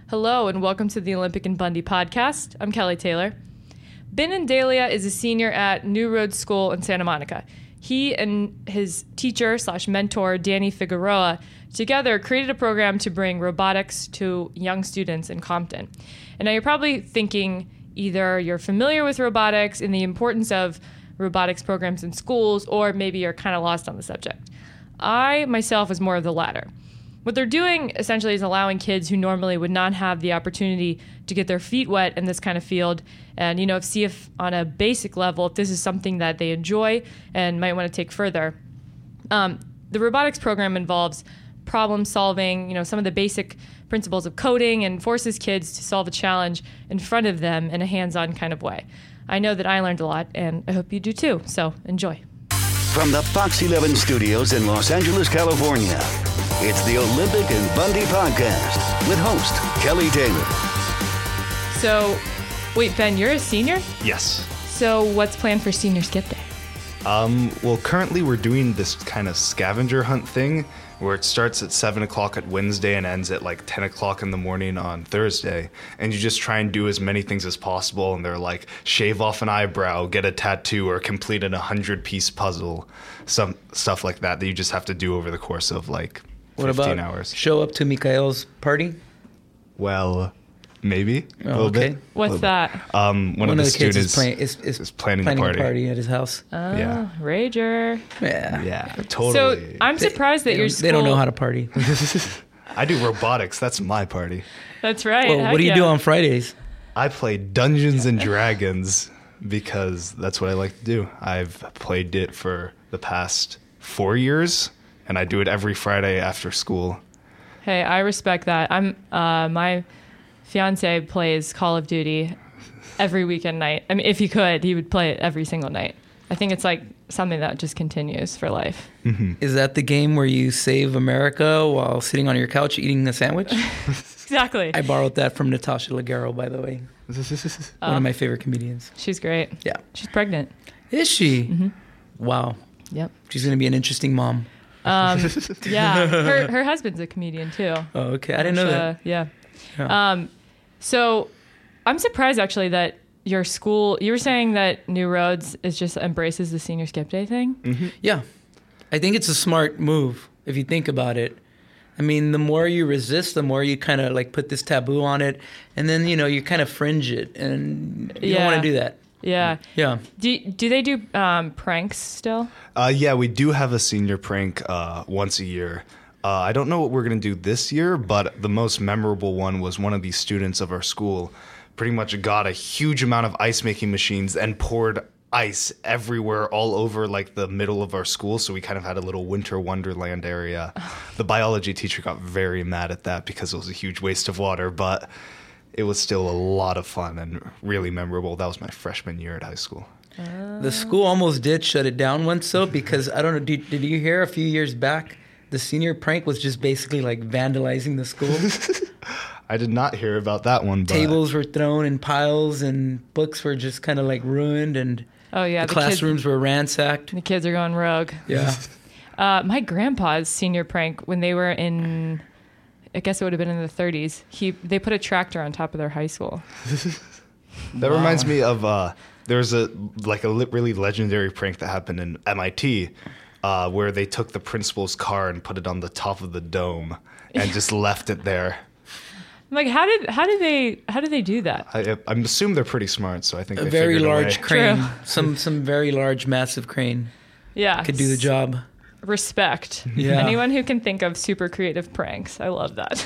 Hello and welcome to the Olympic and Bundy podcast. I'm Kelly Taylor. Ben Indalia is a senior at New Road School in Santa Monica. He and his teacher/mentor, Danny Figueroa, together created a program to bring robotics to young students in Compton. And now you're probably thinking either you're familiar with robotics and the importance of robotics programs in schools, or maybe you're kind of lost on the subject. I, myself, was more of the latter. What they're doing essentially is allowing kids who normally would not have the opportunity to get their feet wet in this kind of field and, see if on a basic level, if this is something that they enjoy and might want to take further. The robotics program involves problem solving, some of the basic principles of coding, and forces kids to solve a challenge in front of them in a hands-on kind of way. I know that I learned a lot, and I hope you do too, so enjoy. From the Fox 11 studios in Los Angeles, California, it's the Olympic and Bundy podcast with host Kelly Taylor. So, wait, Ben, you're a senior? Yes. So what's planned for Senior Skip Day? Well, currently we're doing this kind of scavenger hunt thing where it starts at 7 o'clock at Wednesday and ends at like 10 o'clock in the morning on Thursday. And you just try and do as many things as possible. And they're like, shave off an eyebrow, get a tattoo, or complete an 100-piece puzzle. Some stuff like that you just have to do over the course of like 15 hours. Show up to Mikhail's party? Well, maybe a little okay. bit. What's that? One of the kids students is planning a the party at his house. Oh, Yeah. Rager. Yeah. Totally. So I'm surprised that your school... They don't know how to party. I do robotics. That's my party. That's right. Well, what do you do on Fridays? I play Dungeons and Dragons because that's what I like to do. I've played it for the past 4 years, and I do it every Friday after school. Hey, I respect that. My fiance plays Call of Duty every weekend night. I mean, if he could, he would play it every single night. I think it's like something that just continues for life. Mm-hmm. Is that the game where you save America while sitting on your couch eating a sandwich? Exactly. I borrowed that from Natasha Leggero, by the way. One of my favorite comedians. She's great. Yeah. She's pregnant. Is she? Mm-hmm. Wow. Yep. She's going to be an interesting mom. Yeah. Her husband's a comedian too. Oh, okay. I didn't know that. Yeah. Yeah. So I'm surprised actually that your school, you were saying that New Roads is just embraces the Senior Skip Day thing? Mm-hmm. Yeah. I think it's a smart move if you think about it. I mean, the more you resist, the more you kind of like put this taboo on it. And then, you kind of fringe it. And you don't want to do that. Yeah. Yeah. Do they do pranks still? Yeah, we do have a senior prank once a year. I don't know what we're going to do this year, but the most memorable one was one of these students of our school pretty much got a huge amount of ice making machines and poured ice everywhere all over like the middle of our school. So we kind of had a little winter wonderland area. The biology teacher got very mad at that because it was a huge waste of water, but it was still a lot of fun and really memorable. That was my freshman year at high school. The school almost did shut it down once, though, because I don't know, did you hear a few years back, the senior prank was just basically like vandalizing the school? I did not hear about that one. But Tables were thrown in piles and books were just kind of like ruined and the classrooms were ransacked. The kids are going rogue. Yeah. My grandpa's senior prank when they were in, I guess it would have been in the 30s, they put a tractor on top of their high school. That reminds me of there's a really legendary prank that happened in MIT where they took the principal's car and put it on the top of the dome and just left it there. I'm like, how did they do that? I'm assuming they're pretty smart, so I think a they very figured large a way. crane, some very large, massive crane. Yeah, could do the job. Respect. Yeah. Anyone who can think of super creative pranks, I love that.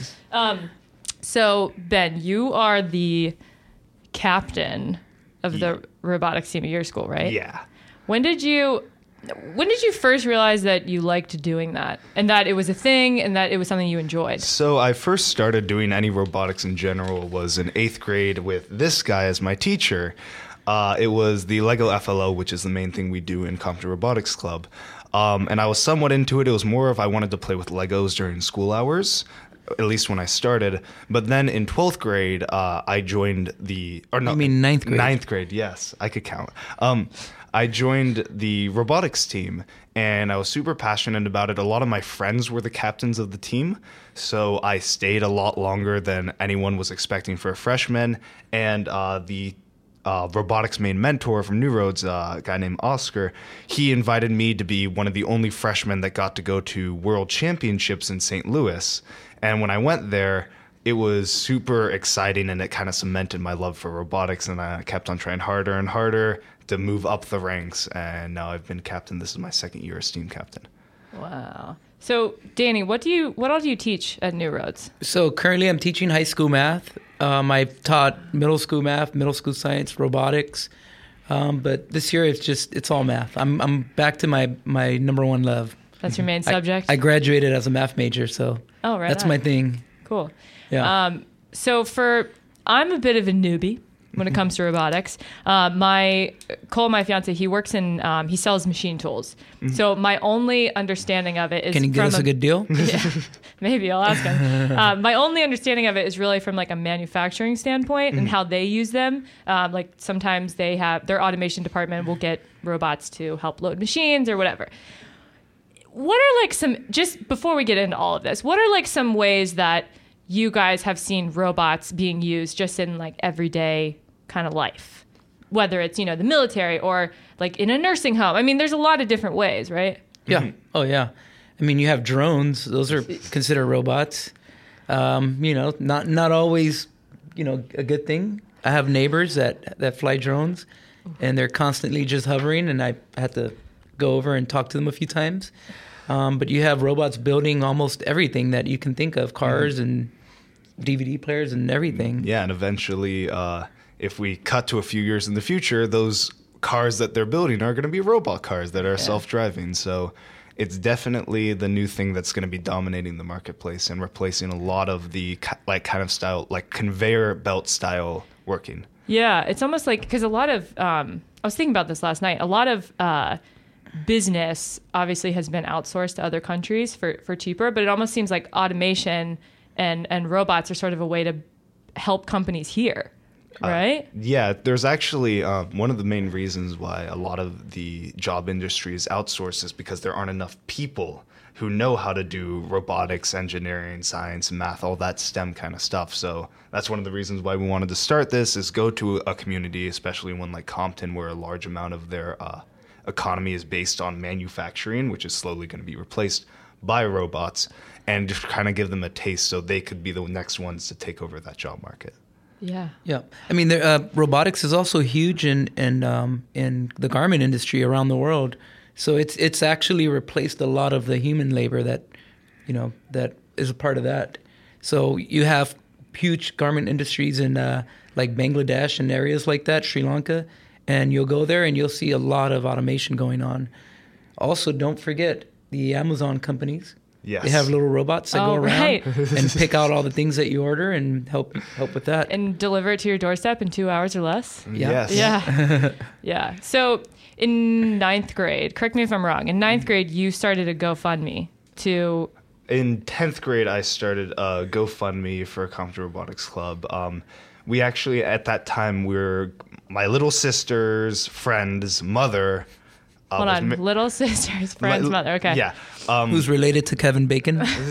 So Ben, you are the captain of the robotics team at your school, right? Yeah. When did you first realize that you liked doing that and that it was a thing and that it was something you enjoyed? So I first started doing any robotics in general was in 8th grade with this guy as my teacher. It was the Lego FLO, which is the main thing we do in Compton Robotics Club. And I was somewhat into it. It was more of I wanted to play with Legos during school hours, at least when I started. But then in 12th grade, I joined the... Or no, You mean 9th grade? 9th grade, yes. I could count. I joined the robotics team, and I was super passionate about it. A lot of my friends were the captains of the team, so I stayed a lot longer than anyone was expecting for a freshman. And the robotics main mentor from New Roads, a guy named Oscar, he invited me to be one of the only freshmen that got to go to World Championships in St. Louis. And when I went there, it was super exciting, and it kind of cemented my love for robotics, and I kept on trying harder and harder to move up the ranks, and now I've been captain. This is my second year as team captain. Wow. So, Danny, what all do you teach at New Roads? So currently I'm teaching high school math. I've taught middle school math, middle school science, robotics. But this year it's all math. I'm back to my number one love. That's your main subject? I graduated as a math major, so that's my thing. Cool. Yeah. So I'm a bit of a newbie when it comes to robotics. Cole, my fiance, he works in, he sells machine tools. Mm-hmm. So my only understanding of it is Can you get us a good deal? Yeah, maybe I'll ask him. My only understanding of it is really from like a manufacturing standpoint and how they use them. Like sometimes they have, their automation department will get robots to help load machines or whatever. What are like just before we get into all of this, what are like some ways that you guys have seen robots being used just in like everyday kind of life, whether it's, the military or like in a nursing home? I mean, there's a lot of different ways, right? Yeah. Mm-hmm. Oh, yeah. I mean, you have drones. Those are considered robots. Not always, a good thing. I have neighbors that fly drones, and they're constantly just hovering, and I had to go over and talk to them a few times. But you have robots building almost everything that you can think of, cars and DVD players and everything. Yeah, and eventually, if we cut to a few years in the future, those cars that they're building are going to be robot cars that are self-driving. So it's definitely the new thing that's going to be dominating the marketplace and replacing a lot of the conveyor belt style working. Yeah, it's almost like, because a lot of, I was thinking about this last night, a lot of business obviously has been outsourced to other countries for cheaper, but it almost seems like automation and robots are sort of a way to help companies here, right? Yeah, there's actually one of the main reasons why a lot of the job industry is outsourced is because there aren't enough people who know how to do robotics, engineering, science, math, all that STEM kind of stuff. So that's one of the reasons why we wanted to start this, is go to a community, especially one like Compton, where a large amount of their economy is based on manufacturing, which is slowly going to be replaced by robots, and just kind of give them a taste so they could be the next ones to take over that job market. Yeah. Yeah. I mean, robotics is also huge in the garment industry around the world. So it's actually replaced a lot of the human labor that is a part of that. So you have huge garment industries in like Bangladesh and areas like that, Sri Lanka, and you'll go there and you'll see a lot of automation going on. Also, don't forget the Amazon companies. Yes. They have little robots that go around and pick out all the things that you order and help with that. And deliver it to your doorstep in 2 hours or less. Yeah. Yes. Yeah. Yeah. So in 9th grade, correct me if I'm wrong, in 9th grade, you started a GoFundMe to... In 10th grade, I started a GoFundMe for Compton Robotics Club. We actually, at that time, my little sister's friend's mother... Hold on, little sister's friend's mother. Okay. Yeah. Who's related to Kevin Bacon? Wait,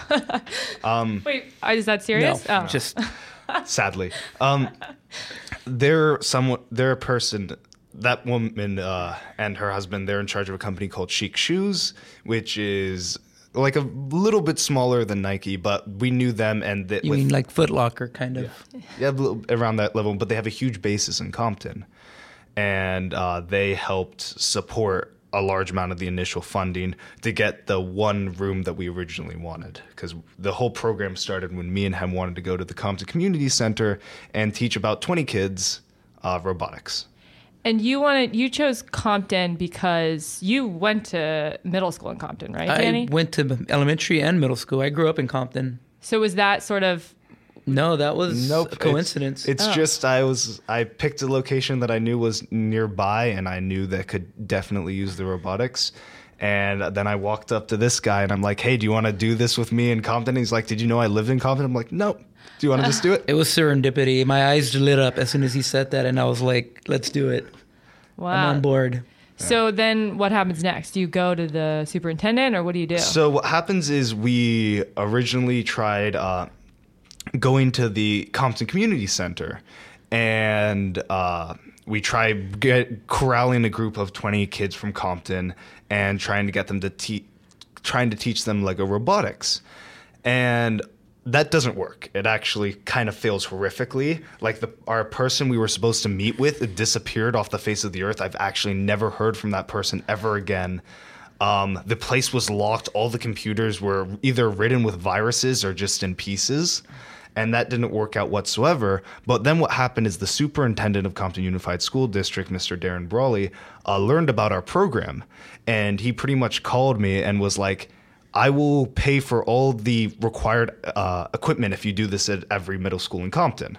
is that serious? No, just sadly. They're a person. That woman and her husband, they're in charge of a company called Chic Shoes, which is like a little bit smaller than Nike, but we knew them. And you mean like Foot Locker, kind of? Yeah, around that level. But they have a huge basis in Compton. And they helped support a large amount of the initial funding to get the one room that we originally wanted. Because the whole program started when me and him wanted to go to the Compton Community Center and teach about 20 kids robotics. And you chose Compton because you went to middle school in Compton, right, Danny? I went to elementary and middle school. I grew up in Compton. So was that sort of... No, that was a coincidence. It's just I picked a location that I knew was nearby and I knew that could definitely use the robotics. And then I walked up to this guy and I'm like, hey, do you want to do this with me in Compton? And he's like, did you know I lived in Compton? I'm like, no. Do you want to just do it? It was serendipity. My eyes lit up as soon as he said that and I was like, let's do it. Wow. I'm on board. So then what happens next? Do you go to the superintendent or what do you do? So what happens is we originally tried going to the Compton Community Center, and we tried corralling a group of 20 kids from Compton and trying to get them to teach them Lego robotics. And that doesn't work. It actually kind of fails horrifically. Like our person we were supposed to meet with, it disappeared off the face of the earth. I've actually never heard from that person ever again. The place was locked. All the computers were either ridden with viruses or just in pieces. And that didn't work out whatsoever. But then what happened is the superintendent of Compton Unified School District, Mr. Darren Brawley, learned about our program. And he pretty much called me and was like, I will pay for all the required equipment if you do this at every middle school in Compton.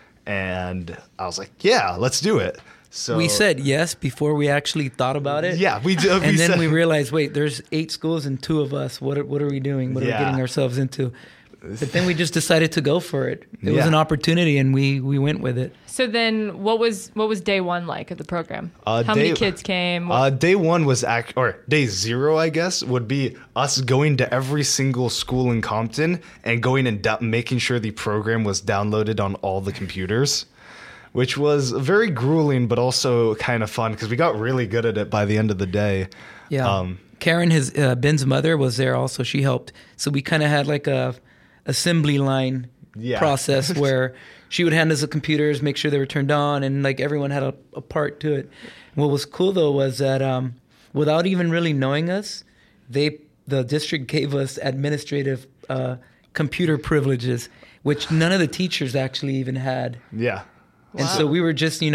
And I was like, yeah, let's do it. So we said yes before we actually thought about it. Yeah, we did. And then we realized, wait, there's 8 schools and 2 of us. What are we doing? What are we getting ourselves into? But then we just decided to go for it. It was an opportunity, and we went with it. So then what was day one like of the program? How many kids came? Day one was or day 0, I guess, would be us going to every single school in Compton and going and making sure the program was downloaded on all the computers, which was very grueling, but also kind of fun because we got really good at it by the end of the day. Yeah. Karen, Ben's mother, was there also. She helped. So we kind of had like a assembly line process where she would hand us the computers, make sure they were turned on, and like everyone had a part to it. What was cool though was that without even really knowing us, the district gave us administrative computer privileges, which none of the teachers actually even had. Yeah. And so we were just, at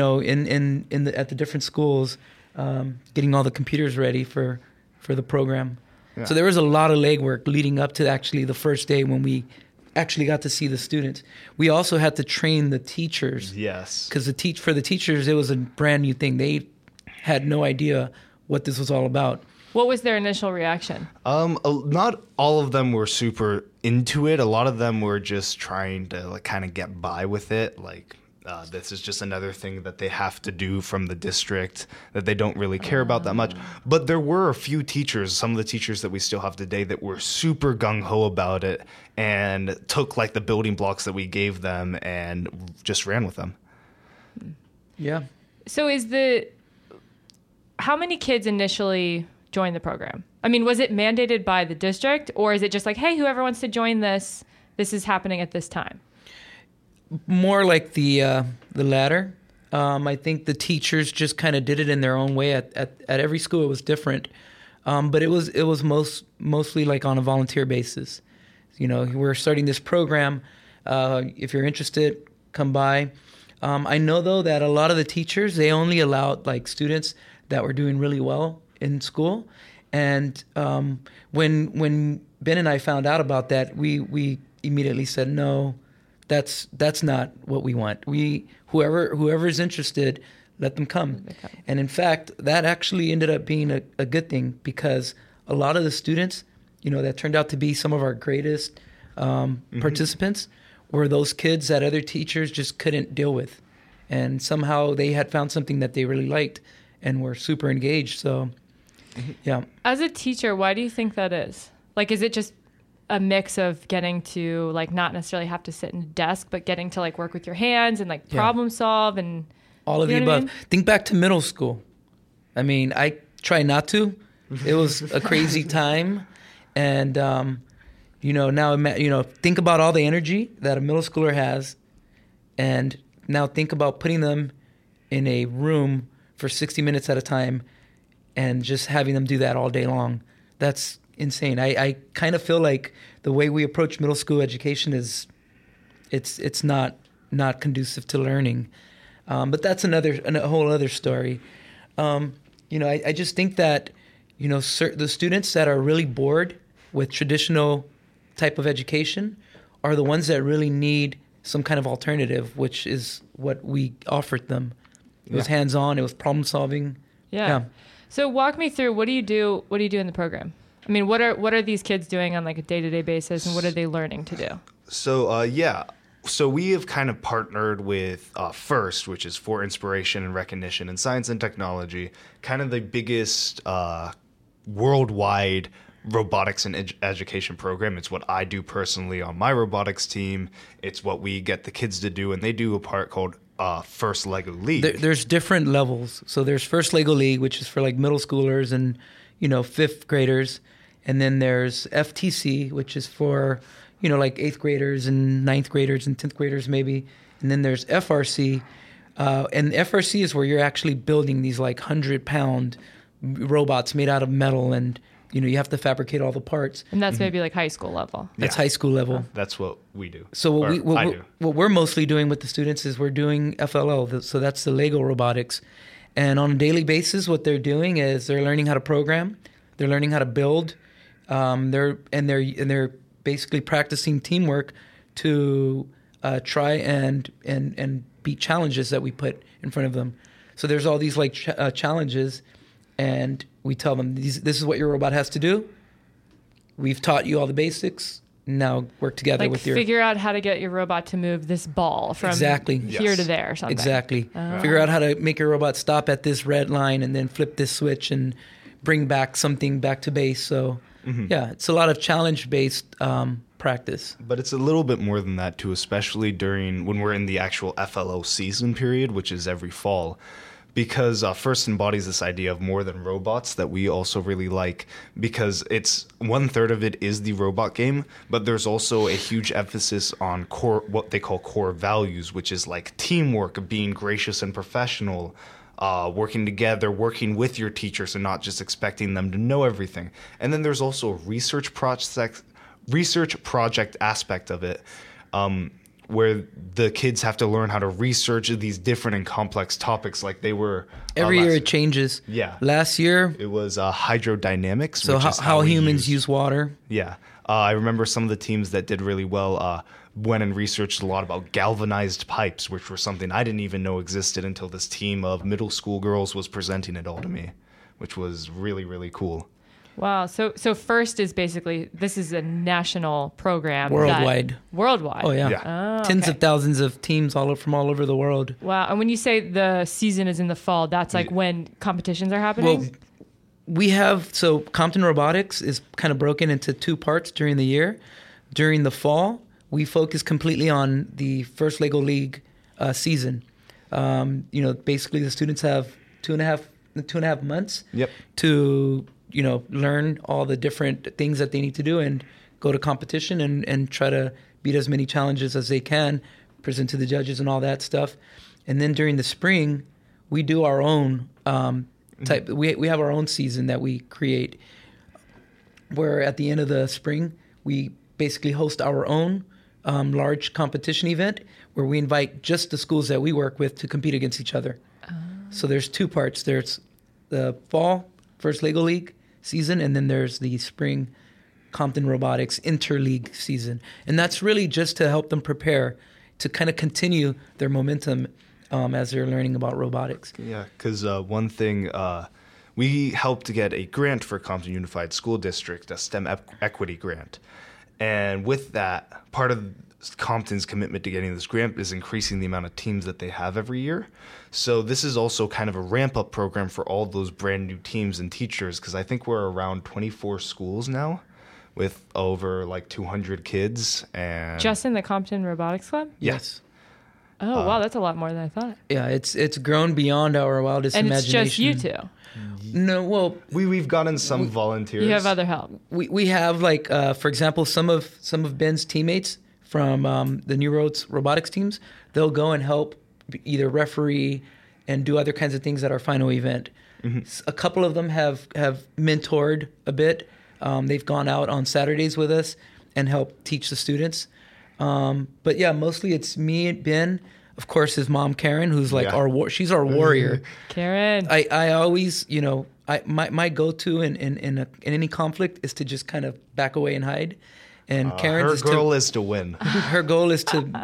the different schools, getting all the computers ready for the program. Yeah. So there was a lot of legwork leading up to actually the first day when we actually got to see the students. We also had to train the teachers. Yes. Because for the teachers, it was a brand new thing. They had no idea what this was all about. What was their initial reaction? Not all of them were super into it. A lot of them were just trying to kind of get by with it. This is just another thing that they have to do from the district that they don't really care about that much. But there were a few teachers, some of the teachers that we still have today, that were super gung-ho about it and took the building blocks that we gave them and just ran with them. Yeah. So how many kids initially joined the program? I mean, was it mandated by the district, or is it just like, hey, whoever wants to join this is happening at this time? More like the latter. I think the teachers just kind of did it in their own way. At every school, it was different, but it was mostly like on a volunteer basis. We're starting this program. If you're interested, come by. I know though that a lot of the teachers, they only allowed students that were doing really well in school, and when Ben and I found out about that, we immediately said no. That's not what we want. Whoever's interested, let them come. And in fact, that actually ended up being a good thing, because a lot of the students, that turned out to be some of our greatest participants, were those kids that other teachers just couldn't deal with. And somehow they had found something that they really liked and were super engaged. So, yeah. As a teacher, why do you think that is? Is it just a mix of getting to not necessarily have to sit in a desk, but getting to work with your hands and problem solve and all of the above? I mean? Think back to middle school. I mean, I try not to. It was a crazy time, and now think about all the energy that a middle schooler has, and now think about putting them in a room for 60 minutes at a time, and just having them do that all day long. That's insane. I kind of feel like the way we approach middle school education is it's not conducive to learning, but that's a whole other story. I just think that the students that are really bored with traditional type of education are the ones that really need some kind of alternative, which is what we offered them. It was hands-on. It was problem solving. Yeah. So walk me through, what do you do in the program? I mean, what are these kids doing on a day-to-day basis, and what are they learning to do? So So we have kind of partnered with FIRST, which is for Inspiration and Recognition in Science and Technology, kind of the biggest worldwide robotics and education program. It's what I do personally on my robotics team. It's what we get the kids to do, and they do a part called First Lego League. There's different levels. So there's First Lego League, which is for like middle schoolers and, fifth graders. And then there's FTC, which is for, like 8th graders and 9th graders and 10th graders maybe. And then there's FRC. And FRC is where you're actually building these like 100-pound robots made out of metal, and you have to fabricate all the parts. And that's maybe like high school level. That's high school level. That's what we do. So what we're mostly doing with the students is we're doing FLL. So that's the Lego robotics. And on a daily basis, what they're doing is they're learning how to program, they're learning how to build, they're basically practicing teamwork to try and beat challenges that we put in front of them. So there's all these like challenges. And we tell them, this is what your robot has to do. We've taught you all the basics. Now work together with your... figure out how to get your robot to move this ball from here to there or something. Exactly. Figure out how to make your robot stop at this red line and then flip this switch and bring back something back to base. So, yeah, it's a lot of challenge-based practice. But it's a little bit more than that, too, especially when we're in the actual FLO season period, which is every fall. Because FIRST embodies this idea of more than robots that we also really like, because it's 1/3 of it is the robot game, but there's also a huge emphasis on what they call core values, which is like teamwork, being gracious and professional, working together, working with your teachers and not just expecting them to know everything. And then there's also a research project aspect of it, where the kids have to learn how to research these different and complex topics like they were. Every year it changes. Yeah. Last year it was hydrodynamics. So which is how humans use water. Yeah. I remember some of the teams that did really well went and researched a lot about galvanized pipes, which were something I didn't even know existed until this team of middle school girls was presenting it all to me, which was really, really cool. Wow. So FIRST is basically, this is a national program. Worldwide. Worldwide. Oh, yeah. Oh, Tens of thousands of teams from all over the world. Wow. And when you say the season is in the fall, that's like when competitions are happening? Well, so Compton Robotics is kind of broken into 2 parts during the year. During the fall, we focus completely on the First Lego League season. Basically the students have two and a half months to learn all the different things that they need to do and go to competition and try to beat as many challenges as they can, present to the judges and all that stuff. And then during the spring, we do our own type. We have our own season that we create, where at the end of the spring, we basically host our own large competition event where we invite just the schools that we work with to compete against each other. So there's 2 parts. There's the fall First Lego League season, and then there's the spring Compton Robotics Interleague season. And that's really just to help them prepare to kind of continue their momentum as they're learning about robotics. Yeah, because one thing, we helped to get a grant for Compton Unified School District, a STEM equity grant. And with that, part of Compton's commitment to getting this grant is increasing the amount of teams that they have every year. So this is also kind of a ramp-up program for all those brand new teams and teachers, because I think we're around 24 schools now with over like 200 kids. And just in the Compton Robotics Club? Yes. Oh, wow, that's a lot more than I thought. Yeah, it's grown beyond our wildest imagination. And it's just you two? No, well... We've gotten some volunteers. You have other help? We have, like, for example, some of Ben's teammates from the New Roads robotics teams, they'll go and help either referee and do other kinds of things at our final event. Mm-hmm. A couple of them have mentored a bit. They've gone out on Saturdays with us and helped teach the students. But yeah, mostly it's me and Ben. Of course, his mom Karen, who's like she's our warrior. Karen. I always, my go-to in any conflict is to just kind of back away and hide. And Karen's her goal is to win. Her goal is to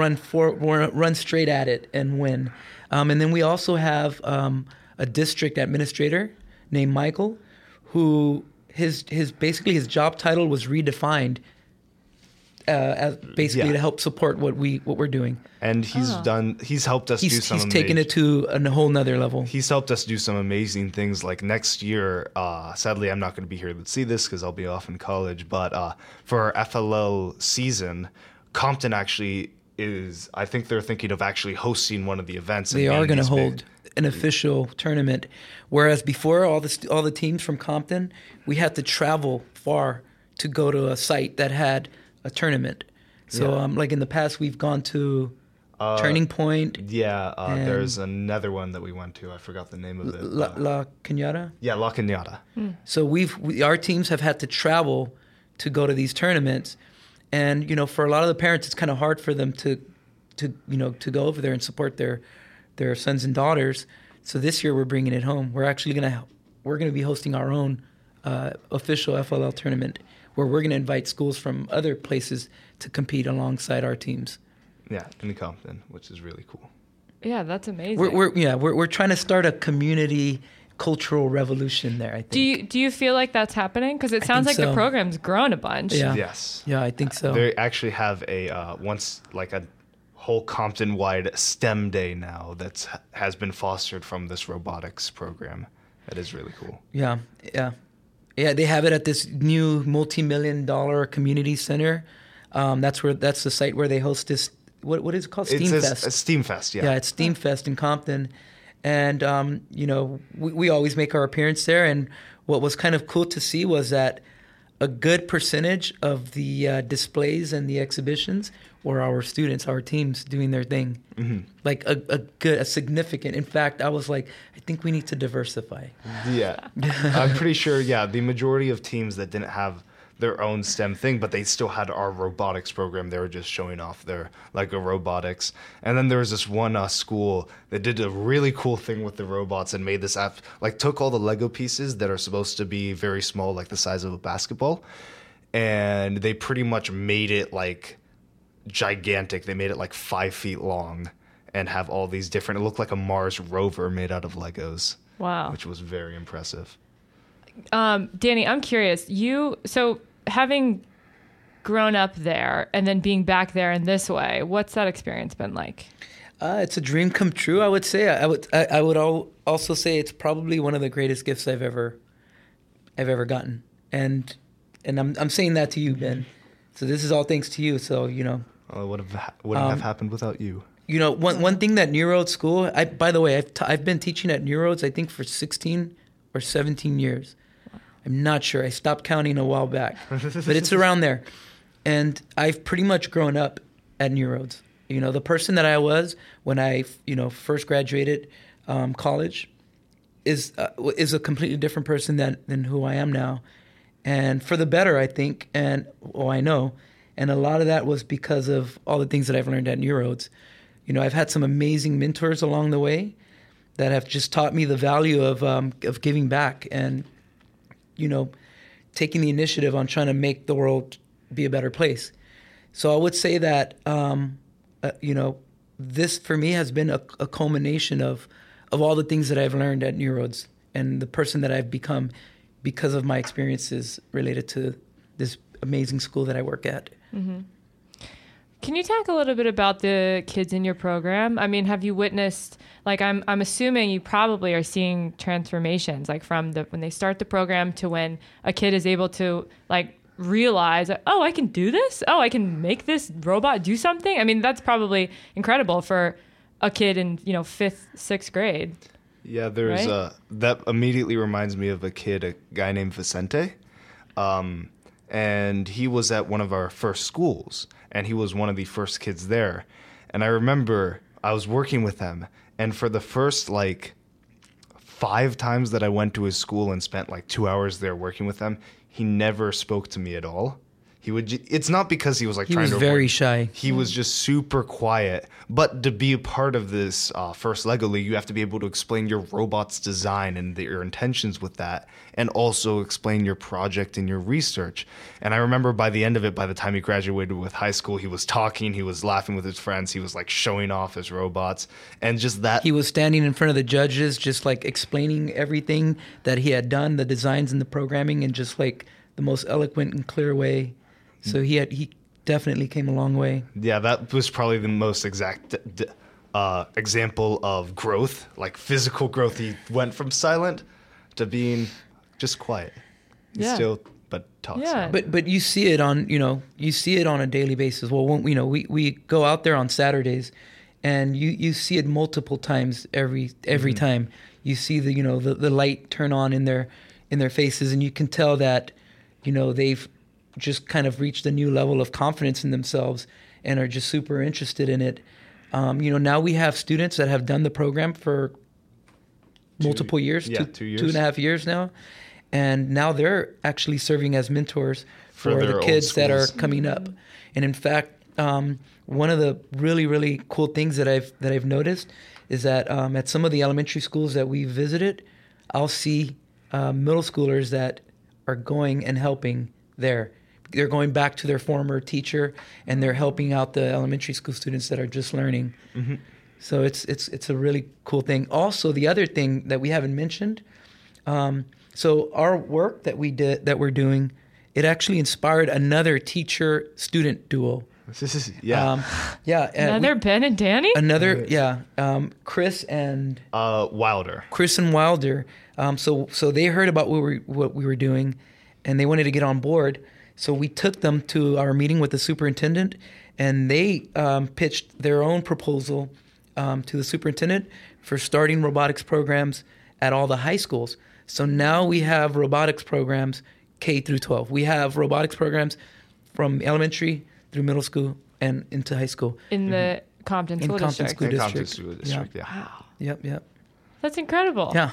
run straight at it and win. And then we also have a district administrator named Michael, who his job title was redefined as basically to help support what we're doing. And he's helped us do some. He's taken it to a whole nother level. He's helped us do some amazing things. Like next year, sadly, I'm not going to be here to see this because I'll be off in college. But for our FLL season, Compton actually is. I think they're thinking of actually hosting one of the events. They are going to hold an official tournament, whereas before all the teams from Compton, we had to travel far to go to a site that had a tournament. So like in the past, we've gone to Turning Point. There's another one that we went to. I forgot the name of it. La Cañada? Yeah, La Cañada. So our teams have had to travel to go to these tournaments. And, you know, for a lot of the parents, it's kind of hard for them to go over there and support their sons and daughters. So this year we're bringing it home. We're actually going to be hosting our own official FLL tournament where we're going to invite schools from other places to compete alongside our teams. Yeah, in Compton, which is really cool. Yeah, that's amazing. We're trying to start a community cultural revolution there, I think. Do you feel like that's happening? Because it sounds like the program's grown a bunch. Yeah. Yes. Yeah, I think so. They actually have a whole Compton-wide STEM day now that has been fostered from this robotics program. That is really cool. Yeah. They have it at this new multi-million-dollar community center. That's the site where they host this. What is it called? Steamfest. Steamfest, yeah. Yeah, it's Steamfest in Compton, and we always make our appearance there. And what was kind of cool to see was that a good percentage of the displays and the exhibitions were our students, our teams doing their thing. Mm-hmm. Like a significant. In fact, I was like, I think we need to diversify. Yeah, I'm pretty sure. Yeah, the majority of teams that didn't have their own STEM thing, but they still had our robotics program. They were just showing off their Lego robotics. And then there was this one school that did a really cool thing with the robots and made this app, like took all the Lego pieces that are supposed to be very small, like the size of a basketball, and they pretty much made it like gigantic. They made it like 5 feet long and have all these different, it looked like a Mars rover made out of Legos. Wow. Which was very impressive. Danny, I'm curious. So having grown up there and then being back there in this way, what's that experience been like? It's a dream come true, I would say. I would also say it's probably one of the greatest gifts I've ever gotten, and I'm saying that to you, Ben. So this is all thanks to you. So well, it wouldn't have happened without you. You know, one thing that New Roads School. By the way, I've been teaching at New Roads I think for 16 or 17 years. I'm not sure. I stopped counting a while back, but it's around there. And I've pretty much grown up at New Roads. You know, the person that I was when I, first graduated college is a completely different person than who I am now, and for the better, I think. And I know, and a lot of that was because of all the things that I've learned at New Roads. You know, I've had some amazing mentors along the way that have just taught me the value of giving back and, taking the initiative on trying to make the world be a better place. So I would say that, this for me has been a culmination of all the things that I've learned at New Roads and the person that I've become because of my experiences related to this amazing school that I work at. Mm-hmm. Can you talk a little bit about the kids in your program? I mean, have you witnessed, like, I'm assuming you probably are seeing transformations, like from when they start the program to when a kid is able to, like, realize, oh, I can do this? Oh, I can make this robot do something? I mean, that's probably incredible for a kid in, 5th, 6th grade. Yeah, there's right? That immediately reminds me of a guy named Vicente. And he was at one of our first schools, and he was one of the first kids there. And I remember I was working with him, and for the first, 5 times that I went to his school and spent, 2 hours there working with him, he never spoke to me at all. It's not because he was trying to... He was very shy. He was just super quiet. But to be a part of this first Lego League, you have to be able to explain your robot's design and your intentions with that, and also explain your project and your research. And I remember by the end of it, by the time he graduated with high school, he was talking, he was laughing with his friends, he was showing off his robots, and just that... He was standing in front of the judges, just explaining everything that he had done, the designs and the programming, in just the most eloquent and clear way. So he definitely came a long way. Yeah, that was probably the most exact example of growth, like physical growth. He went from silent to being just quiet. He still, but talks. Yeah. But you see it on, you see it on a daily basis. Well, when, we go out there on Saturdays, and you see it multiple times every time. You see the light turn on in their faces, and you can tell that, they've just kind of reached a new level of confidence in themselves and are just super interested in it. Now we have students that have done the program for multiple years, 2 years, 2.5 years now. And now they're actually serving as mentors for the kids that are coming up. And in fact, one of the really, really cool things that I've noticed is that at some of the elementary schools that we visited, I'll see middle schoolers that are going and helping there. They're going back to their former teacher, and they're helping out the elementary school students that are just learning. Mm-hmm. So it's a really cool thing. Also, the other thing that we haven't mentioned, so our work that we're doing, it actually inspired another teacher-student duo. Another Ben and Danny? Chris and Wilder. Chris and Wilder. So they heard about what we were doing, and they wanted to get on board. So we took them to our meeting with the superintendent, and they pitched their own proposal to the superintendent for starting robotics programs at all the high schools. So now we have robotics programs K through 12. We have robotics programs from elementary through middle school and into high school. In the Compton School District. Compton School District, yeah. Wow. Yep. That's incredible. Yeah.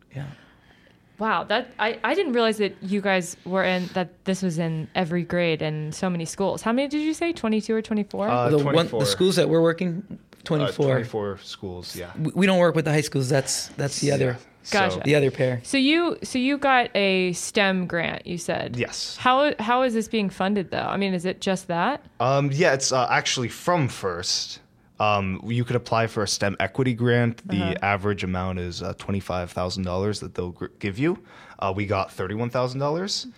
Wow, I didn't realize that you guys were that this was in every grade and so many schools. How many did you say? 22 or 24? 24. The schools that we're working, 24. 24 schools, yeah. We don't work with the high schools. That's the other. Gotcha. The other pair. So you got a STEM grant, you said. Yes. How is this being funded though? I mean, is it just that? Yeah, it's actually from FIRST. You could apply for a STEM equity grant. The average amount is $25,000 that they'll give you. We got $31,000.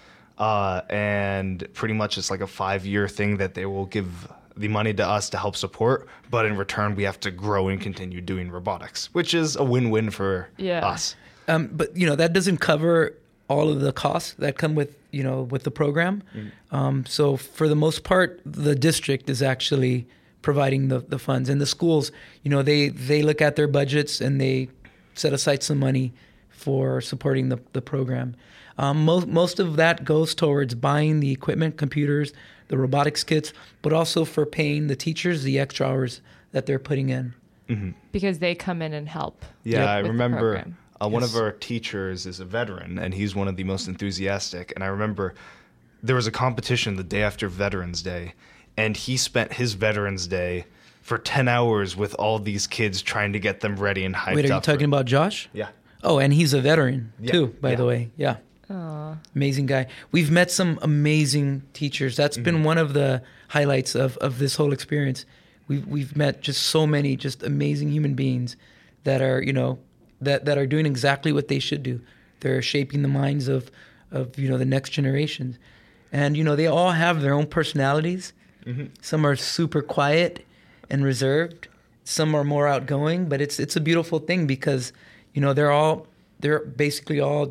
And pretty much it's like a 5-year thing that they will give the money to us to help support. But in return, we have to grow and continue doing robotics, which is a win-win for us. But, that doesn't cover all of the costs that come with the program. So for the most part, the district is actually providing the funds, and the schools, they look at their budgets and they set aside some money for supporting the program. Most of that goes towards buying the equipment, computers, the robotics kits, but also for paying the teachers the extra hours that they're putting in. Mm-hmm. Because they come in and help. Yeah, I remember one of our teachers is a veteran, and he's one of the most enthusiastic. And I remember there was a competition the day after Veterans Day, and he spent his Veterans Day for 10 hours with all these kids trying to get them ready and hyped up. Wait, are you talking about Josh? Yeah. Oh, and he's a veteran too, by the way. Yeah. Aww. Amazing guy. We've met some amazing teachers. That's been one of the highlights of this whole experience. We've met just so many just amazing human beings that are, that are doing exactly what they should do. They're shaping the minds of the next generations. And, they all have their own personalities. Mm-hmm. Some are super quiet and reserved. Some are more outgoing, but it's a beautiful thing because, they're basically all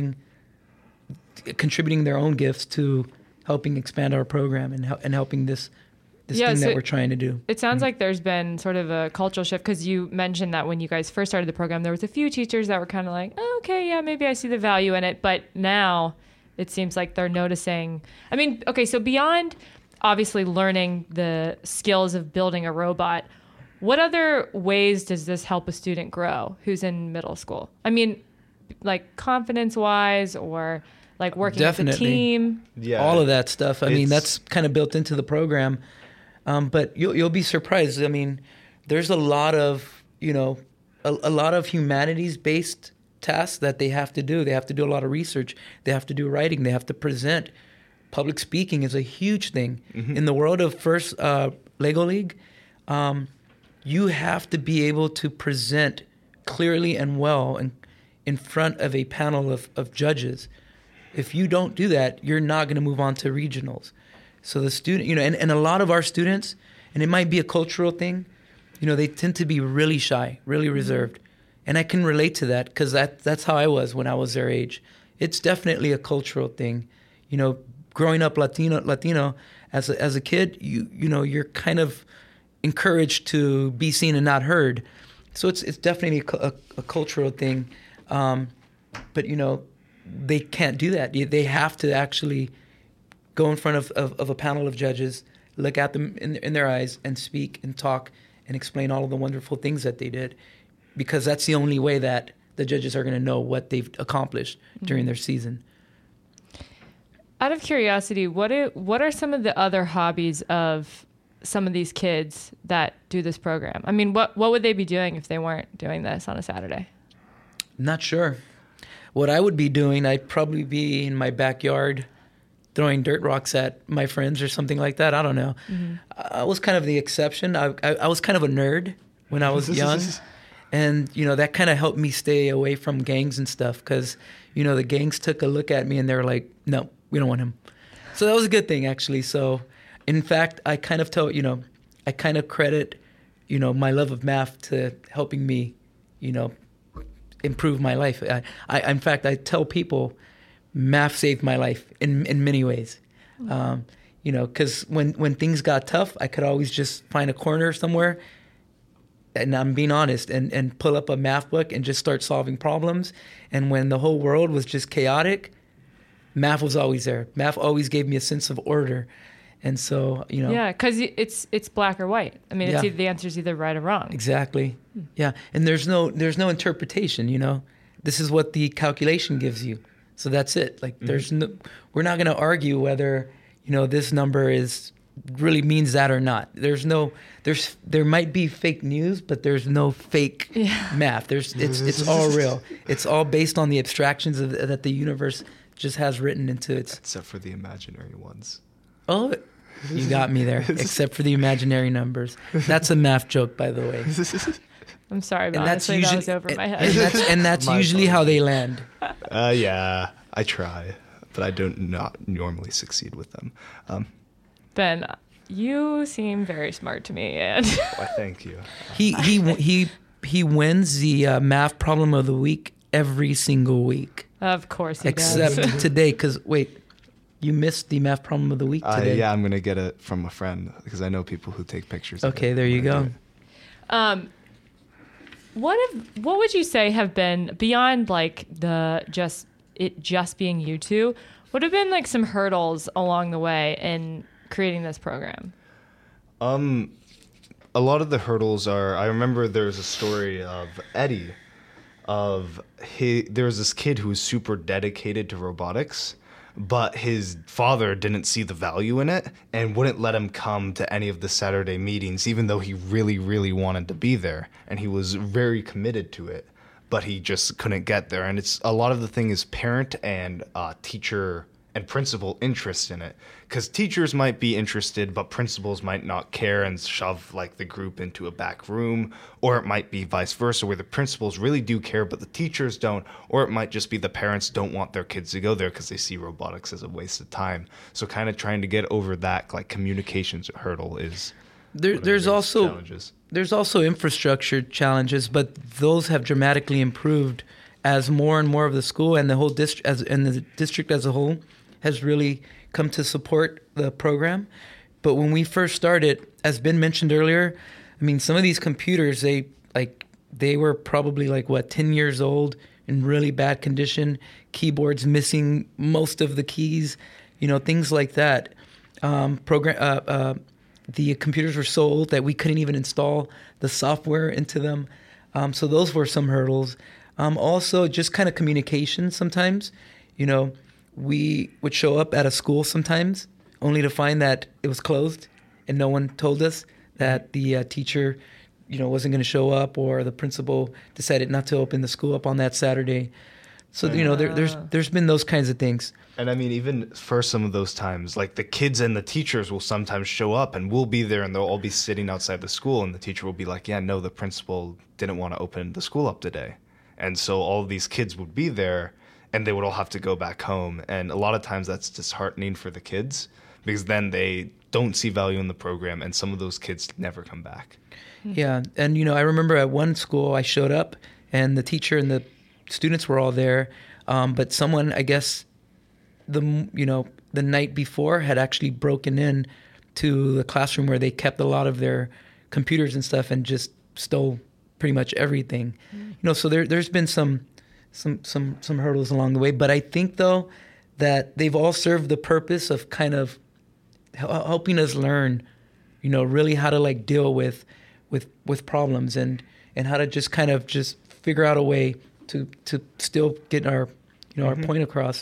contributing their own gifts to helping expand our program and helping this thing that we're trying to do. It sounds like there's been sort of a cultural shift because you mentioned that when you guys first started the program, there was a few teachers that were kind of like, oh, okay, yeah, maybe I see the value in it. But now it seems like they're noticing. I mean, okay, so beyond obviously learning the skills of building a robot, what other ways does this help a student grow who's in middle school? I mean, like confidence-wise or like working with a team? Yeah, all of that stuff. I mean, that's kind of built into the program. But you'll be surprised. I mean, there's a lot of, a lot of humanities-based tasks that they have to do. They have to do a lot of research. They have to do writing. They have to present. Public speaking is a huge thing. Mm-hmm. In the world of FIRST Lego League, you have to be able to present clearly and well in front of a panel of judges. If you don't do that, you're not going to move on to regionals. So the student, and a lot of our students, and it might be a cultural thing, they tend to be really shy, really reserved. And I can relate to that because that's how I was when I was their age. It's definitely a cultural thing. Growing up Latino as a kid, you're kind of encouraged to be seen and not heard. So it's definitely a cultural thing. But they can't do that. They have to actually go in front of a panel of judges, look at them in their eyes, and speak and talk and explain all of the wonderful things that they did, because that's the only way that the judges are going to know what they've accomplished during their season. Out of curiosity, what are some of the other hobbies of some of these kids that do this program? I mean, what would they be doing if they weren't doing this on a Saturday? Not sure. What I would be doing, I'd probably be in my backyard throwing dirt rocks at my friends or something like that. I don't know. Mm-hmm. I was kind of the exception. I was kind of a nerd when I was young. And, that kind of helped me stay away from gangs and stuff because, the gangs took a look at me and they were like, no, we don't want him. So that was a good thing, actually. So, in fact, I kind of credit, my love of math to helping me, improve my life. In fact, I tell people math saved my life in many ways. Because when things got tough, I could always just find a corner somewhere, and I'm being honest, and pull up a math book and just start solving problems. And when the whole world was just chaotic, math was always there. Math always gave me a sense of order. And so, Yeah, because it's black or white. I mean, the answer is either right or wrong. Exactly. Yeah, and there's no interpretation, This is what the calculation gives you. So that's it. Like, we're not going to argue whether, this number really means that or not. There might be fake news, but there's no fake math. It's all real. It's all based on the abstractions that the universe just has written into it. Except for the imaginary ones. Oh, you got me there. Except for the imaginary numbers. That's a math joke, by the way. I'm sorry, but honestly, that was over my head. And that's usually how they land. Yeah, I try, but I not normally succeed with them. Ben, you seem very smart to me, and Why, thank you. He wins the math problem of the week every single week. Of course he does. Except today, because wait, you missed the math problem of the week today. Yeah, I'm going to get it from a friend because I know people who take pictures of Okay, it. there you go. What would you say have been, beyond like just being you two, what have been like some hurdles along the way in creating this program? A lot of the hurdles are, I remember there's a story of Eddie, there was this kid who was super dedicated to robotics, but his father didn't see the value in it and wouldn't let him come to any of the Saturday meetings, even though he really, really wanted to be there. And he was very committed to it, but he just couldn't get there. And it's a lot of the thing is parent and teacher and principal interest in it, because teachers might be interested, but principals might not care and shove like the group into a back room, or it might be vice versa, where the principals really do care, but the teachers don't, or it might just be the parents don't want their kids to go there because they see robotics as a waste of time. So kind of trying to get over that like communications hurdle is there's also challenges. There's also infrastructure challenges, but those have dramatically improved as more and more of the school and the whole district and the district as a whole has really come to support the program. But when we first started, as Ben mentioned earlier, I mean, some of these computers, they were probably 10 years old, in really bad condition, keyboards missing most of the keys, things like that. The computers were so old that we couldn't even install the software into them. So those were some hurdles. Also, just kind of communication sometimes. We would show up at a school sometimes only to find that it was closed and no one told us that the teacher, wasn't going to show up, or the principal decided not to open the school up on that Saturday. So, there's been those kinds of things. And I mean, even for some of those times, like the kids and the teachers will sometimes show up and we'll be there and they'll all be sitting outside the school and the teacher will be like, yeah, no, the principal didn't want to open the school up today. And so all of these kids would be there and they would all have to go back home. And a lot of times that's disheartening for the kids because then they don't see value in the program, and some of those kids never come back. Yeah, and I remember at one school I showed up, and the teacher and the students were all there, but someone, I guess, the night before had actually broken in to the classroom where they kept a lot of their computers and stuff, and just stole pretty much everything. So there's been some hurdles along the way, but I think though that they've all served the purpose of kind of helping us learn, really how to like deal with problems and how to just kind of just figure out a way to still get our our point across.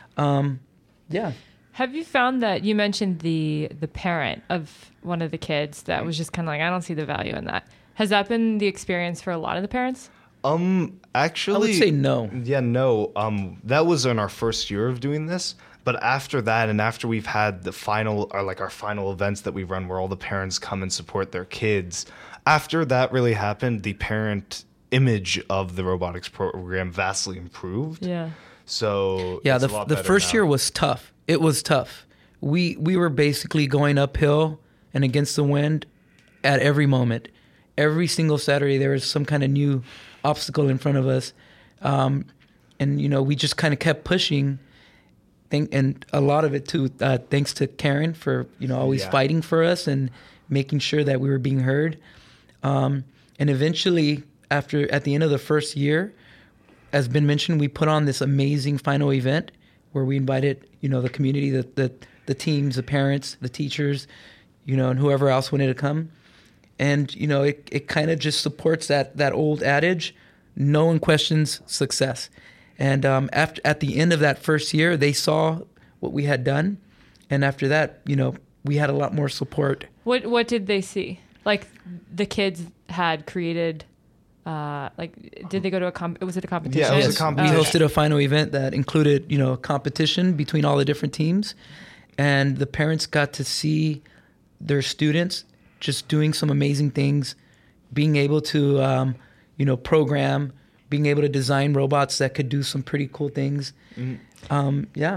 Yeah. Have you found that you mentioned the parent of one of the kids that was just kind of like, I don't see the value in that? Has that been the experience for a lot of the parents? Actually, I would say no. Yeah, no. That was in our first year of doing this. But after that, and after we've had our final events that we run where all the parents come and support their kids, after that really happened, the parent image of the robotics program vastly improved. Yeah. So yeah, it's a lot the better first now. year was tough. It was tough. We were basically going uphill and against the wind at every moment. Every single Saturday there was some kind of new obstacle in front of us, and we just kind of kept pushing. And a lot of it too, thanks to Karen for always fighting for us and making sure that we were being heard. And eventually, at the end of the first year, as been mentioned, we put on this amazing final event where we invited the community, the teams, the parents, the teachers, and whoever else wanted to come. And it kind of just supports that old adage, no one questions success. And at the end of that first year, they saw what we had done, and after that, we had a lot more support. What did they see? Like the kids had created, did they go to was it a competition? Yeah, it was a competition. We hosted a final event that included a competition between all the different teams, and the parents got to see their students just doing some amazing things, being able to program, being able to design robots that could do some pretty cool things. Yeah.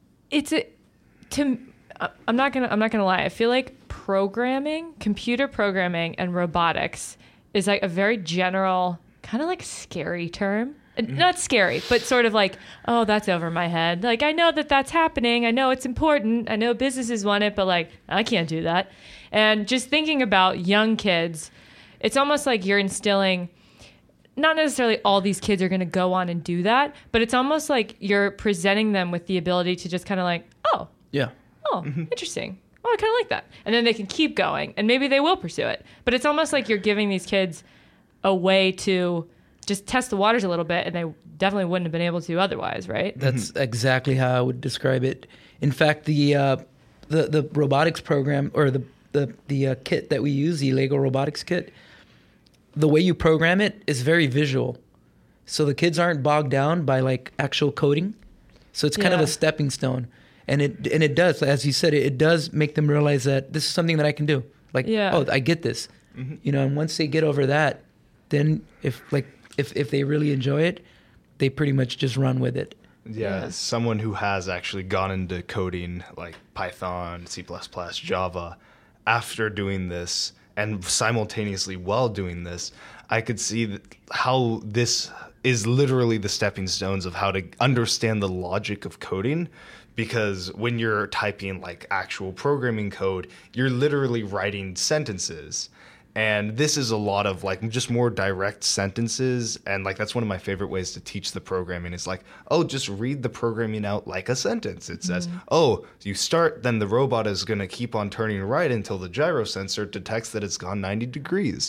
I'm not gonna lie. I feel like computer programming and robotics is like a very general, kind of like scary term. Not scary, but sort of like, oh, that's over my head. Like, I know that's happening. I know it's important. I know businesses want it, but like, I can't do that. And just thinking about young kids, it's almost like you're instilling, not necessarily all these kids are going to go on and do that, but it's almost like you're presenting them with the ability to just kind of like, oh, yeah, interesting. Oh, I kind of like that. And then they can keep going, and maybe they will pursue it. But it's almost like you're giving these kids a way to just test the waters a little bit, and they definitely wouldn't have been able to otherwise, right? That's exactly how I would describe it. In fact, the robotics program, or the kit that we use, the Lego robotics kit, the way you program it is very visual. So the kids aren't bogged down by like actual coding. So it's kind of a stepping stone. And it does, as you said, it does make them realize that this is something that I can do. Like, oh, I get this. And once they get over that, then if they really enjoy it, they pretty much just run with it. Yeah, someone who has actually gone into coding like Python, C++, Java, after doing this, and simultaneously while doing this, I could see how this is literally the stepping stones of how to understand the logic of coding. Because when you're typing like actual programming code, you're literally writing sentences. And this is a lot of like just more direct sentences. And like that's one of my favorite ways to teach the programming is like, oh, just read the programming out like a sentence. It says, oh, you start, then the robot is going to keep on turning right until the gyro sensor detects that it's gone 90 degrees.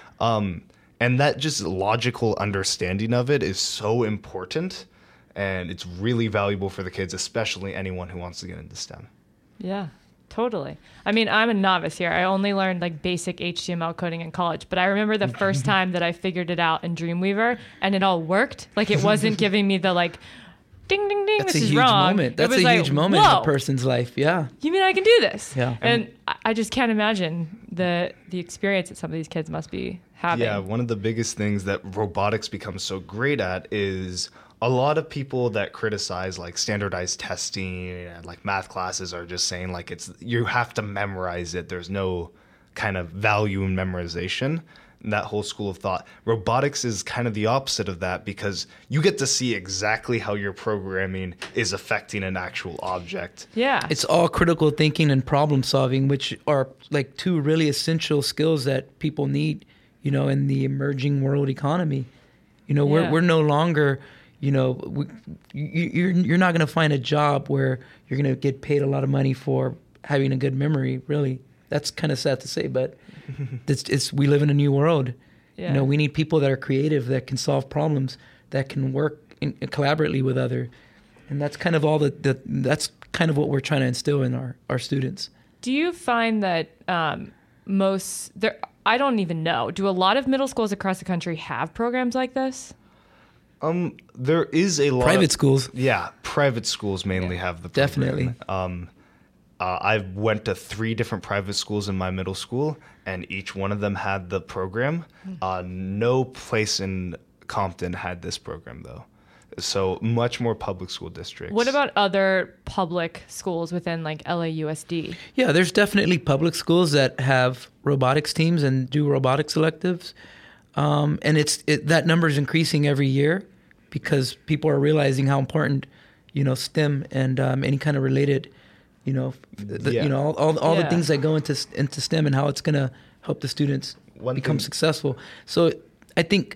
And that just logical understanding of it is so important. And it's really valuable for the kids, especially anyone who wants to get into STEM. Yeah. Totally. I mean, I'm a novice here. I only learned like basic HTML coding in college, but I remember the first time that I figured it out in Dreamweaver and it all worked. Like it wasn't giving me the like, ding, ding, ding, That's this a is huge wrong. moment. That's a like, huge moment in a person's life. Yeah. You mean I can do this? Yeah. And I just can't imagine the experience that some of these kids must be having. Yeah. One of the biggest things that robotics becomes so great at is a lot of people that criticize like standardized testing and like math classes are just saying like you have to memorize it. There's no kind of value in memorization. And that whole school of thought. Robotics is kind of the opposite of that because you get to see exactly how your programming is affecting an actual object. Yeah. It's all critical thinking and problem solving, which are like two really essential skills that people need, you know, in the emerging world economy. You know, we're no longer, you know, you're not going to find a job where you're going to get paid a lot of money for having a good memory, really. That's kind of sad to say, but we live in a new world. Yeah. You know, we need people that are creative, that can solve problems, that can work collaboratively with others. And that's kind of all that's kind of what we're trying to instill in our students. Do you find that I don't even know, do a lot of middle schools across the country have programs like this? There is a lot private schools. Yeah, private schools mainly have the program. Definitely. I went to 3 different private schools in my middle school, and each one of them had the program. No place in Compton had this program, though. So much more public school districts. What about other public schools within like LAUSD? Yeah, there's definitely public schools that have robotics teams and do robotics electives. And that number is increasing every year because people are realizing how important, you know, STEM and any kind of related, you know, you know, all the things that go into STEM and how it's going to help the students become successful. So I think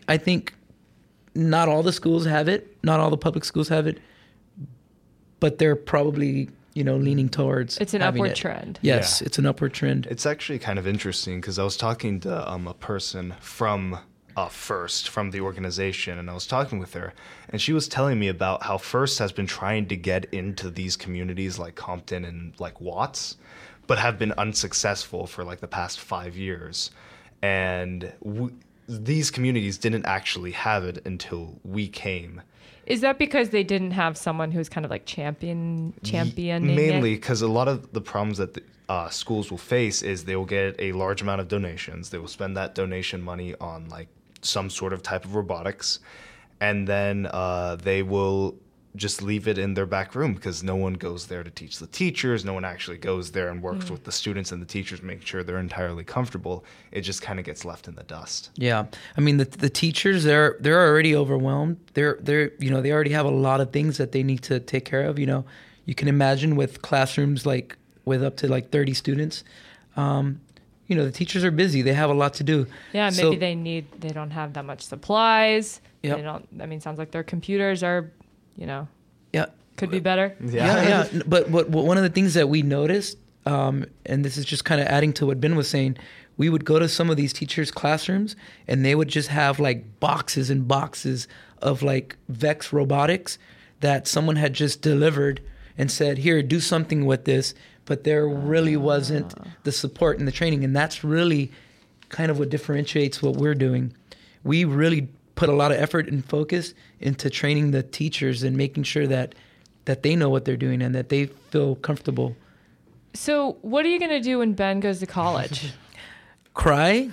not all the schools have it, not all the public schools have it, but they're probably, you know, leaning towards it's an upward trend. Yes, it's an upward trend. It's actually kind of interesting because I was talking to a person from FIRST, from the organization, and I was talking with her, and she was telling me about how FIRST has been trying to get into these communities like Compton and like Watts, but have been unsuccessful for like the past 5 years. And these communities didn't actually have it until we came. Is that because they didn't have someone who's kind of like championing Mainly because a lot of the problems that the schools will face is they will get a large amount of donations. They will spend that donation money on like some sort of type of robotics, and then they will just leave it in their back room because no one goes there to teach the teachers. No one actually goes there and works with the students and the teachers, make sure they're entirely comfortable. It just kind of gets left in the dust. Yeah, I mean the teachers they're already overwhelmed. They're you know, they already have a lot of things that they need to take care of. You know, you can imagine with classrooms like with up to like 30 students. You know, the teachers are busy. They have a lot to do. Yeah, maybe they don't have that much supplies. Yep. They don't. I mean, sounds like their computers are, you know, yeah, could be better. Yeah. But one of the things that we noticed, and this is just kind of adding to what Ben was saying, we would go to some of these teachers' classrooms, and they would just have like boxes and boxes of like Vex robotics that someone had just delivered and said, "Here, do something with this." But there really wasn't the support and the training. And that's really kind of what differentiates what we're doing. We really put a lot of effort and focus into training the teachers and making sure that they know what they're doing and that they feel comfortable. So what are you going to do when Ben goes to college? Cry.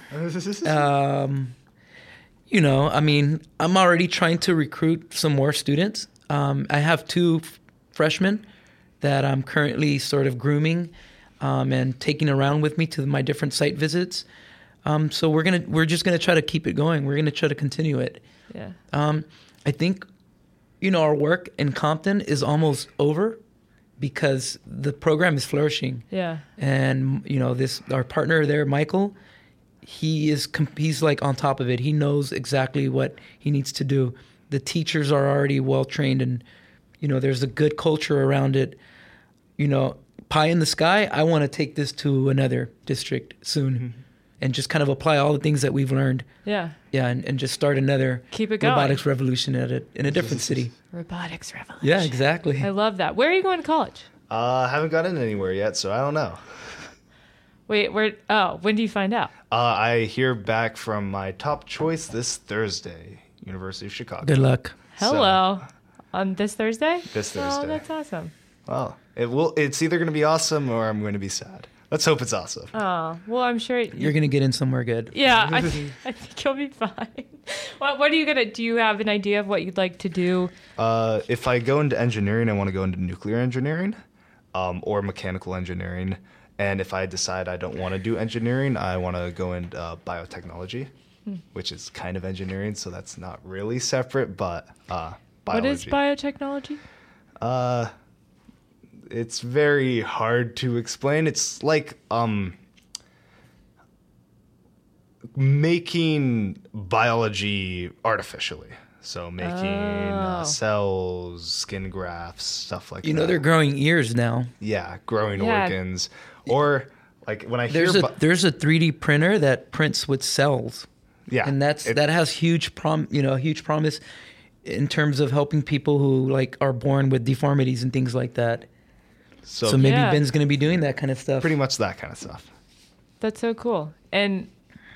You know, I mean, I'm already trying to recruit some more students. I have 2 freshmen that I'm currently sort of grooming and taking around with me to my different site visits. So we're just gonna try to keep it going. We're gonna try to continue it. Yeah. I think, you know, our work in Compton is almost over because the program is flourishing. Yeah. And you know, our partner there, Michael, he's like on top of it. He knows exactly what he needs to do. The teachers are already well trained, and you know, there's a good culture around it. You know, pie in the sky, I want to take this to another district soon and just kind of apply all the things that we've learned. Yeah. Yeah, and just start another Keep it going. robotics revolution in a different city. Robotics revolution. Yeah, exactly. I love that. Where are you going to college? I haven't gotten anywhere yet, so I don't know. Wait, when do you find out? I hear back from my top choice this Thursday, University of Chicago. Good luck. Hello. On this Thursday? This Thursday. Oh, that's awesome. Well, it's either going to be awesome or I'm going to be sad. Let's hope it's awesome. Oh, well, I'm sure You're going to get in somewhere good. Yeah, I think you'll be fine. What are you gonna? Do you have an idea of what you'd like to do? If I go into engineering, I want to go into nuclear engineering, or mechanical engineering. And if I decide I don't want to do engineering, I want to go into biotechnology, which is kind of engineering, so that's not really separate, but biology. What is biotechnology? It's very hard to explain. It's like making biology artificially. So making cells, skin grafts, stuff like that. You know, they're growing ears now. Yeah, growing organs. Or like when I hear... There's a 3D printer that prints with cells. Yeah. And that has huge promise in terms of helping people who like are born with deformities and things like that. So maybe Ben's going to be doing that kind of stuff. Pretty much that kind of stuff. That's so cool. And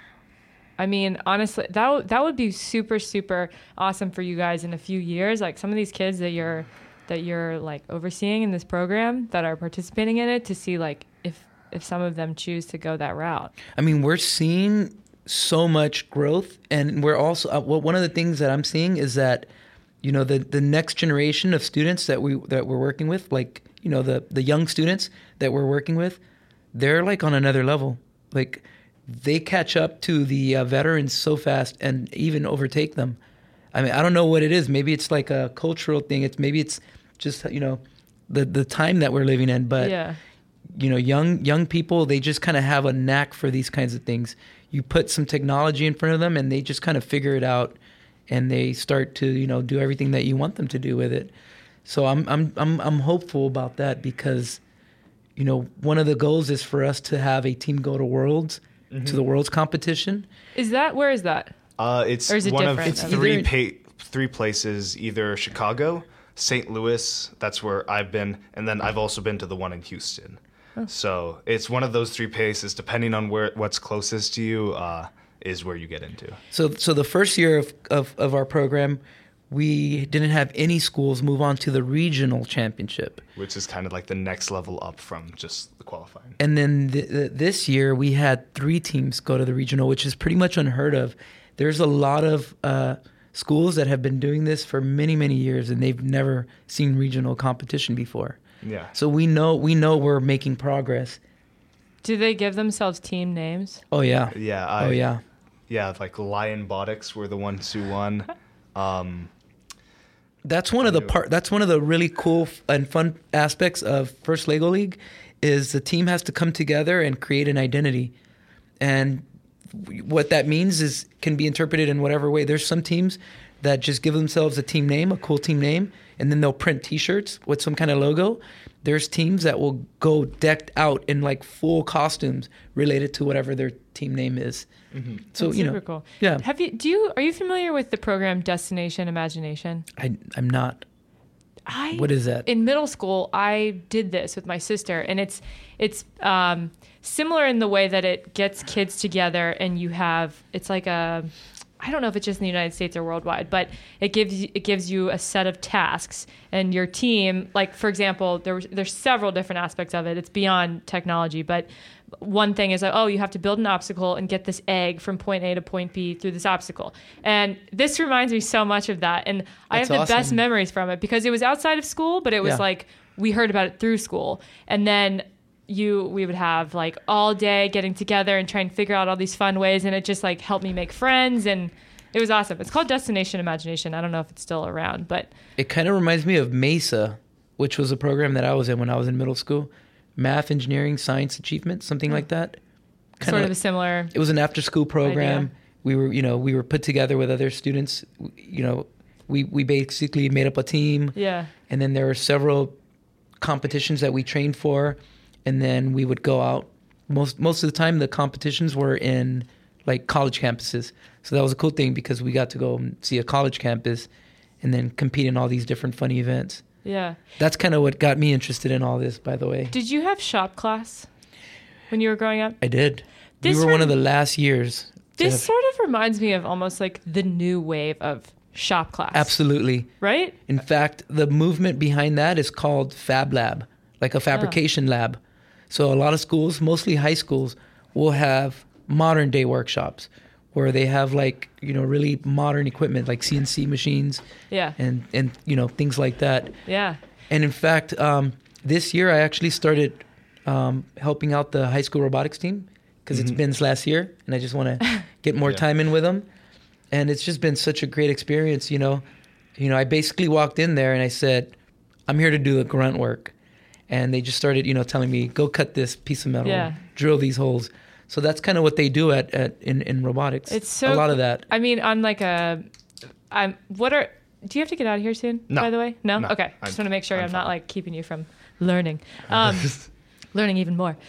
I mean, honestly, that would be super, super awesome for you guys in a few years. Like some of these kids that you're like overseeing in this program that are participating in it, to see like if some of them choose to go that route. I mean, we're seeing so much growth, and we're also one of the things that I'm seeing is that, you know, the next generation of students that we're working with, like, you know, the young students that we're working with, they're like on another level. Like they catch up to the veterans so fast and even overtake them. I mean, I don't know what it is. Maybe it's like a cultural thing. Maybe it's just, you know, the time that we're living in. But you know, young people, they just kind of have a knack for these kinds of things. You put some technology in front of them, and they just kind of figure it out, and they start to, you know, do everything that you want them to do with it. So I'm hopeful about that, because, you know, one of the goals is for us to have a team go to Worlds, to the Worlds competition. Where is that? It's one of three places, either Chicago, St. Louis, that's where I've been, and then I've also been to the one in Houston. Oh. So it's one of those three places, depending on what's closest to you, is where you get into. So the first year of our program, we didn't have any schools move on to the regional championship, which is kind of like the next level up from just the qualifying. And then this year we had 3 teams go to the regional, which is pretty much unheard of. There's a lot of schools that have been doing this for many, many years, and they've never seen regional competition before. Yeah. So we know we're making progress. Do they give themselves team names? Oh yeah. Yeah. Yeah, like Lion Botics were the ones who won. That's one of the really cool and fun aspects of First Lego League, is the team has to come together and create an identity. And what that means can be interpreted in whatever way. There's some teams that just give themselves a team name, a cool team name, and then they'll print T-shirts with some kind of logo. There's teams that will go decked out in like full costumes related to whatever their team name is. Mm-hmm. So that's super cool. Yeah. Are you familiar with the program Destination Imagination? I'm not. What is that? In middle school, I did this with my sister, and it's similar in the way that it gets kids together, and it's like I don't know if it's just in the United States or worldwide, but it gives you a set of tasks, and your team, like for example, there's several different aspects of it. It's beyond technology, but one thing is like, oh, you have to build an obstacle and get this egg from point A to point B through this obstacle. And this reminds me so much of that. And I have the best memories from it, because it was outside of school, but it was like we heard about it through school. And then we would have like all day getting together and trying to figure out all these fun ways, and it just like helped me make friends, and it was awesome. It's called Destination Imagination. I don't know if it's still around, but it kind of reminds me of MESA, which was a program that I was in when I was in middle school. Math, engineering, science achievement, something like that. Sort of a similar. It was an after-school program. Idea. We were put together with other students. You know, we basically made up a team. Yeah. And then there were several competitions that we trained for, and then we would go out. Most of the time, the competitions were in like college campuses. So that was a cool thing, because we got to go and see a college campus, and then compete in all these different fun events. Yeah. That's kind of what got me interested in all this, by the way. Did you have shop class when you were growing up? I did. We were one of the last years. This sort of reminds me of almost like the new wave of shop class. Absolutely. Right? In fact, the movement behind that is called Fab Lab, like a fabrication lab. So a lot of schools, mostly high schools, will have modern day workshops where they have like, really modern equipment like CNC machines and things like that. Yeah. And in fact, this year I actually started helping out the high school robotics team because it's Ben's last year and I just want to get more time in with them. And it's just been such a great experience, I basically walked in there and I said, I'm here to do the grunt work. And they just started, telling me, go cut this piece of metal, drill these holes. So that's kind of what they do in robotics. It's so a lot of that. I mean, on like do you have to get out of here soon, No. by the way? No? No. Okay. Just want to make sure I'm not fine. like keeping you from learning. Learning even more.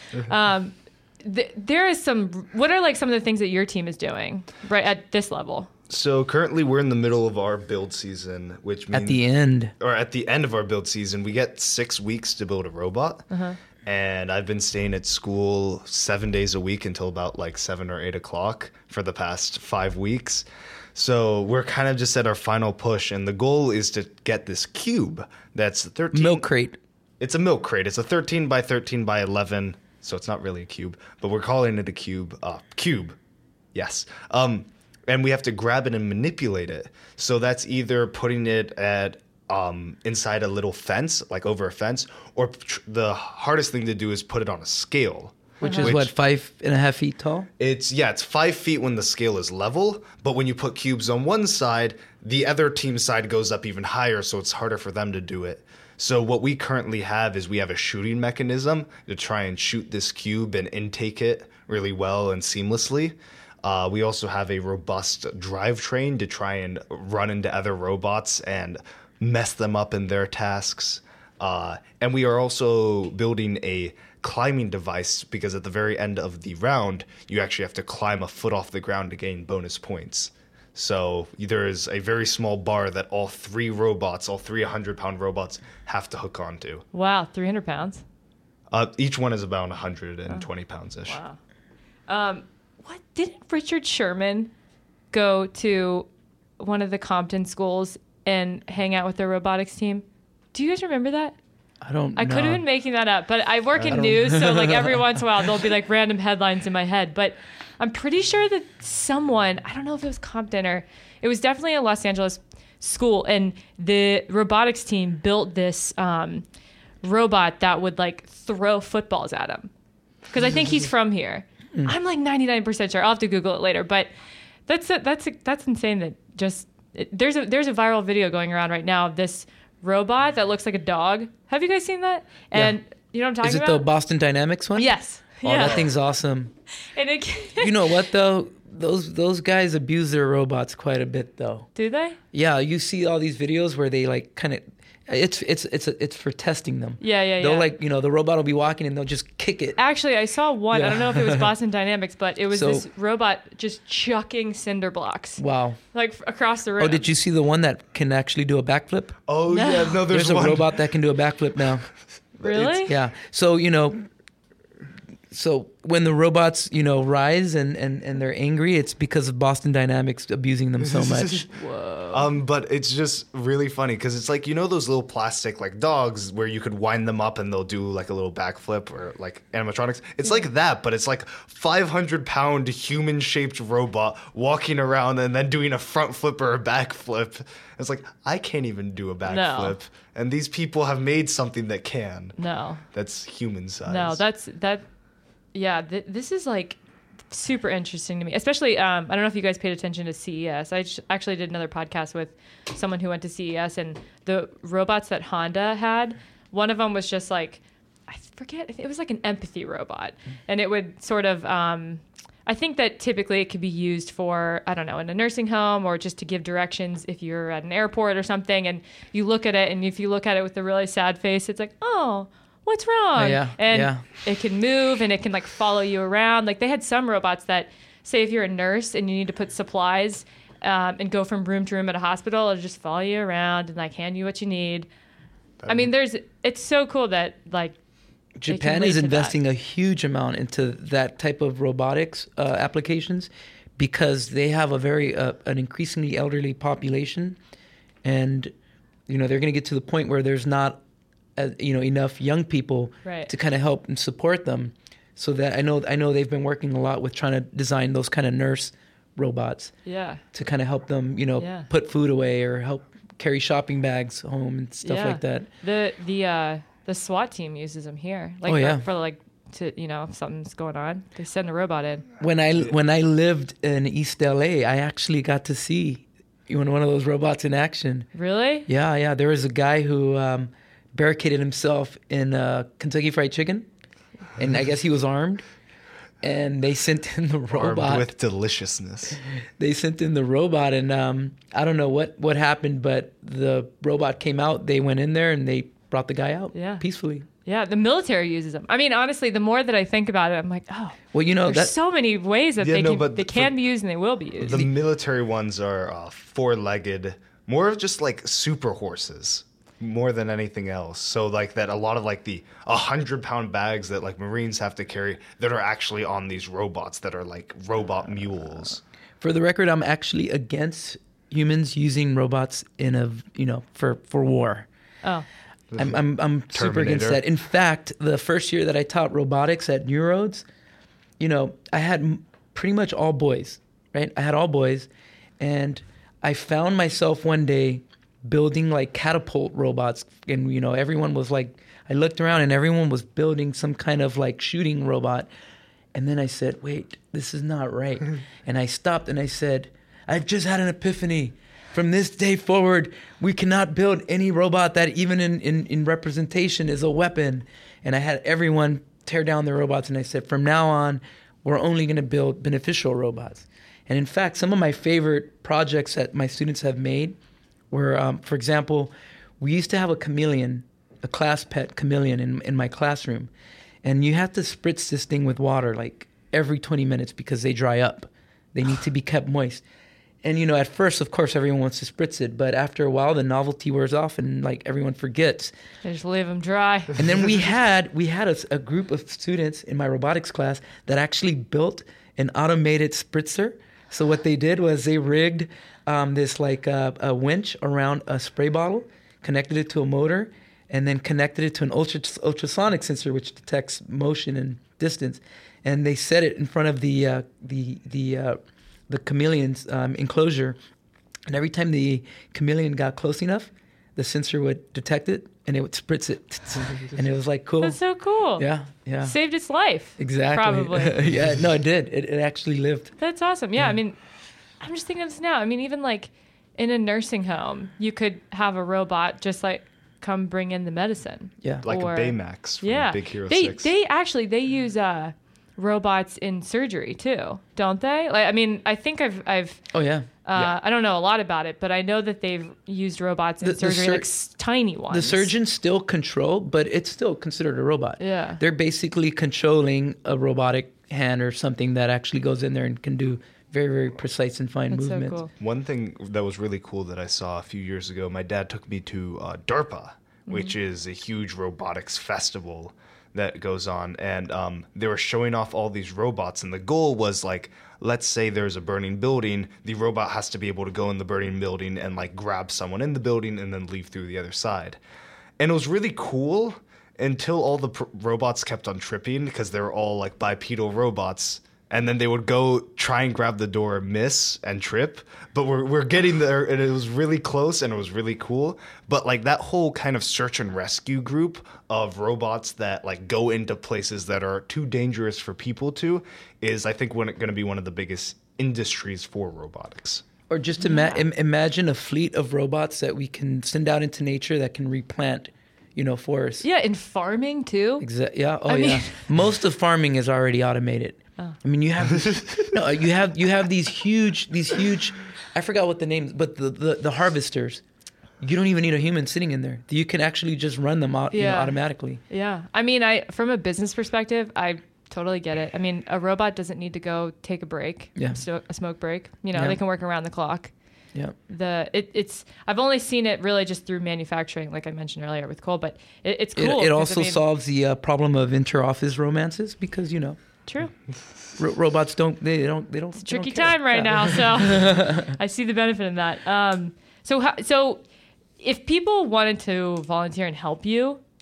There is what are like some of the things that your team is doing right at this level? So currently we're in the middle of our build season, which means At the end of our build season, we get 6 weeks to build a robot. And I've been staying at school 7 days a week until about like 7 or 8 o'clock for the past 5 weeks. So we're kind of just at our final push. And the goal is to get this cube that's 13. milk crate. It's a milk crate. It's a 13 by 13 by 11. So it's not really a cube, but we're calling it a cube. Cube. Yes. And we have to grab it and manipulate it. So that's either putting it at inside a little fence, like over a fence, or the hardest thing to do is put it on a scale. Which is what, 5.5 feet tall? It's 5 feet when the scale is level, but when you put cubes on one side, the other team's side goes up even higher, so it's harder for them to do it. So what we currently have is we have a shooting mechanism to try and shoot this cube and intake it really well and seamlessly. We also have a robust drivetrain to try and run into other robots and mess them up in their tasks. And we are also building a climbing device because at the very end of the round, you actually have to climb a foot off the ground to gain bonus points. So there is a very small bar that all 3 100-pound robots have to hook onto. Wow, 300 pounds? Each one is about 120 pounds-ish. Wow. What didn't Richard Sherman go to one of the Compton schools and hang out with their robotics team? Do you guys remember that? I don't know. I could have been making that up, but I work in news, so like every once in a while there'll be like random headlines in my head. But I'm pretty sure that someone, I don't know if it was Compton or it was definitely a Los Angeles school, and the robotics team built this robot that would like throw footballs at him. Because I think he's from here. I'm like 99% sure. I'll have to Google it later, but that's insane. That there's a viral video going around right now of this robot that looks like a dog. Have you guys seen that? And you know what I'm talking about? Is it the Boston Dynamics one? Yes. Oh, that thing's awesome. And you know what though? Those guys abuse their robots quite a bit though. Do they? Yeah, you see all these videos where they like kind of. It's for testing them. Yeah. They'll like, the robot will be walking and they'll just kick it. Actually, I saw one. I don't know if it was Boston Dynamics, but it was this robot just chucking cinder blocks. Wow. Like across the room. Oh, did you see the one that can actually do a backflip? Oh, no. Yeah. No, there's a robot that can do a backflip now. Really? Yeah. So, so when the robots, rise and they're angry, it's because of Boston Dynamics abusing them so much. Whoa. But it's just really funny because it's like, those little plastic like dogs where you could wind them up and they'll do like a little backflip or like animatronics. It's like that, but it's like 500-pound human-shaped robot walking around and then doing a front flip or a back flip. It's like, I can't even do a back flip. And these people have made something that can. No. That's human size. No, yeah, this is like super interesting to me, especially I don't know if you guys paid attention to CES. I actually did another podcast with someone who went to CES, and the robots that Honda had, one of them was just like, I forget, it was like an empathy robot, and it would sort of I think that typically it could be used for, I don't know, in a nursing home or just to give directions if you're at an airport or something, and you look at it, and if you look at it with a really sad face, it's like, oh, what's wrong? It can move and it can like follow you around. Like they had some robots that say if you're a nurse and you need to put supplies and go from room to room at a hospital, it'll just follow you around and like hand you what you need. I mean, it's so cool that like Japan is investing a huge amount into that type of robotics applications because they have a very an increasingly elderly population, and they're going to get to the point where there's not enough young people Right. to kind of help and support them. So that I know they've been working a lot with trying to design those kind of nurse robots Yeah. to kind of help them, Yeah. put food away or help carry shopping bags home and stuff Yeah. like that. The SWAT team uses them here. Like Oh, yeah. for like to if something's going on, they send a robot in. When I lived in East LA, I actually got to see one of those robots in action. Really? Yeah. There was a guy who barricaded himself in Kentucky Fried Chicken, and I guess he was armed. And they sent in the robot Armed with deliciousness. They sent in the robot, and I don't know what happened, but the robot came out. They went in there and they brought the guy out peacefully. Yeah, the military uses them. I mean, honestly, the more that I think about it, I'm like, oh, well, there's so many ways that they can be used and they will be used. The military ones are four-legged, more of just like super horses, more than anything else. So like that, a lot of like the 100-pound bags that like Marines have to carry that are actually on these robots that are like robot mules. For the record, I'm actually against humans using robots for war. Oh. I'm super against that. In fact, the first year that I taught robotics at New Roads, I had pretty much all boys, right? I had all boys, and I found myself one day building like catapult robots, and everyone was like, I looked around and everyone was building some kind of like shooting robot, and then I said, wait, this is not right. And I stopped and I said, I've just had an epiphany. From this day forward, we cannot build any robot that even in representation is a weapon. And I had everyone tear down their robots, and I said, from now on, we're only going to build beneficial robots. And in fact, some of my favorite projects that my students have made were, for example, we used to have a chameleon, a class pet chameleon in my classroom. And you have to spritz this thing with water like every 20 minutes because they dry up. They need to be kept moist. And, at first, of course, everyone wants to spritz it. But after a while, the novelty wears off and, like, everyone forgets. They just leave them dry. And then we had a group of students in my robotics class that actually built an automated spritzer. So what they did was they rigged this, like, a winch around a spray bottle, connected it to a motor, and then connected it to an ultrasonic sensor, which detects motion and distance. And they set it in front of the chameleon's enclosure, and every time the chameleon got close enough, the sensor would detect it and it would spritz it, and it was like cool. That's so cool. Yeah. Saved its life. Exactly. Probably. Yeah. No, it did. It actually lived. That's awesome. Yeah. I mean, I'm just thinking of this now. I mean, even like in a nursing home, you could have a robot just like come bring in the medicine. Yeah. Like a Baymax from Big Hero 6. They use robots in surgery too, don't they? Like, I mean, I think I've. Oh yeah. I don't know a lot about it, but I know that they've used robots in surgery, like tiny ones. The surgeons still control, but it's still considered a robot. Yeah. They're basically controlling a robotic hand or something that actually goes in there and can do very, very precise and fine movements. So cool. One thing that was really cool that I saw a few years ago, my dad took me to DARPA, which is a huge robotics festival that goes on, and they were showing off all these robots, and the goal was like, let's say there's a burning building, the robot has to be able to go in the burning building and like grab someone in the building and then leave through the other side. And it was really cool until all the robots kept on tripping because they were all like bipedal robots. And then they would go try and grab the door, miss, and trip. But we're getting there, and it was really close, and it was really cool. But like that whole kind of search and rescue group of robots that like go into places that are too dangerous for people to is, I think, going to be one of the biggest industries for robotics. Or just imagine a fleet of robots that we can send out into nature that can replant, forests. Yeah, in farming too. Yeah. Oh, yeah. Most of farming is already automated. Oh. I mean, you have these huge. I forgot what the names, but the harvesters. You don't even need a human sitting in there. You can actually just run them out automatically. Yeah, I mean, from a business perspective, I totally get it. I mean, a robot doesn't need to go take a break. Yeah. A smoke break. They can work around the clock. Yeah. I've only seen it really just through manufacturing, like I mentioned earlier with Cole, but it's cool. It also solves the problem of inter-office romances because True. Robots don't. It's a tricky time right now, so I see the benefit in that. So if people wanted to volunteer and help you,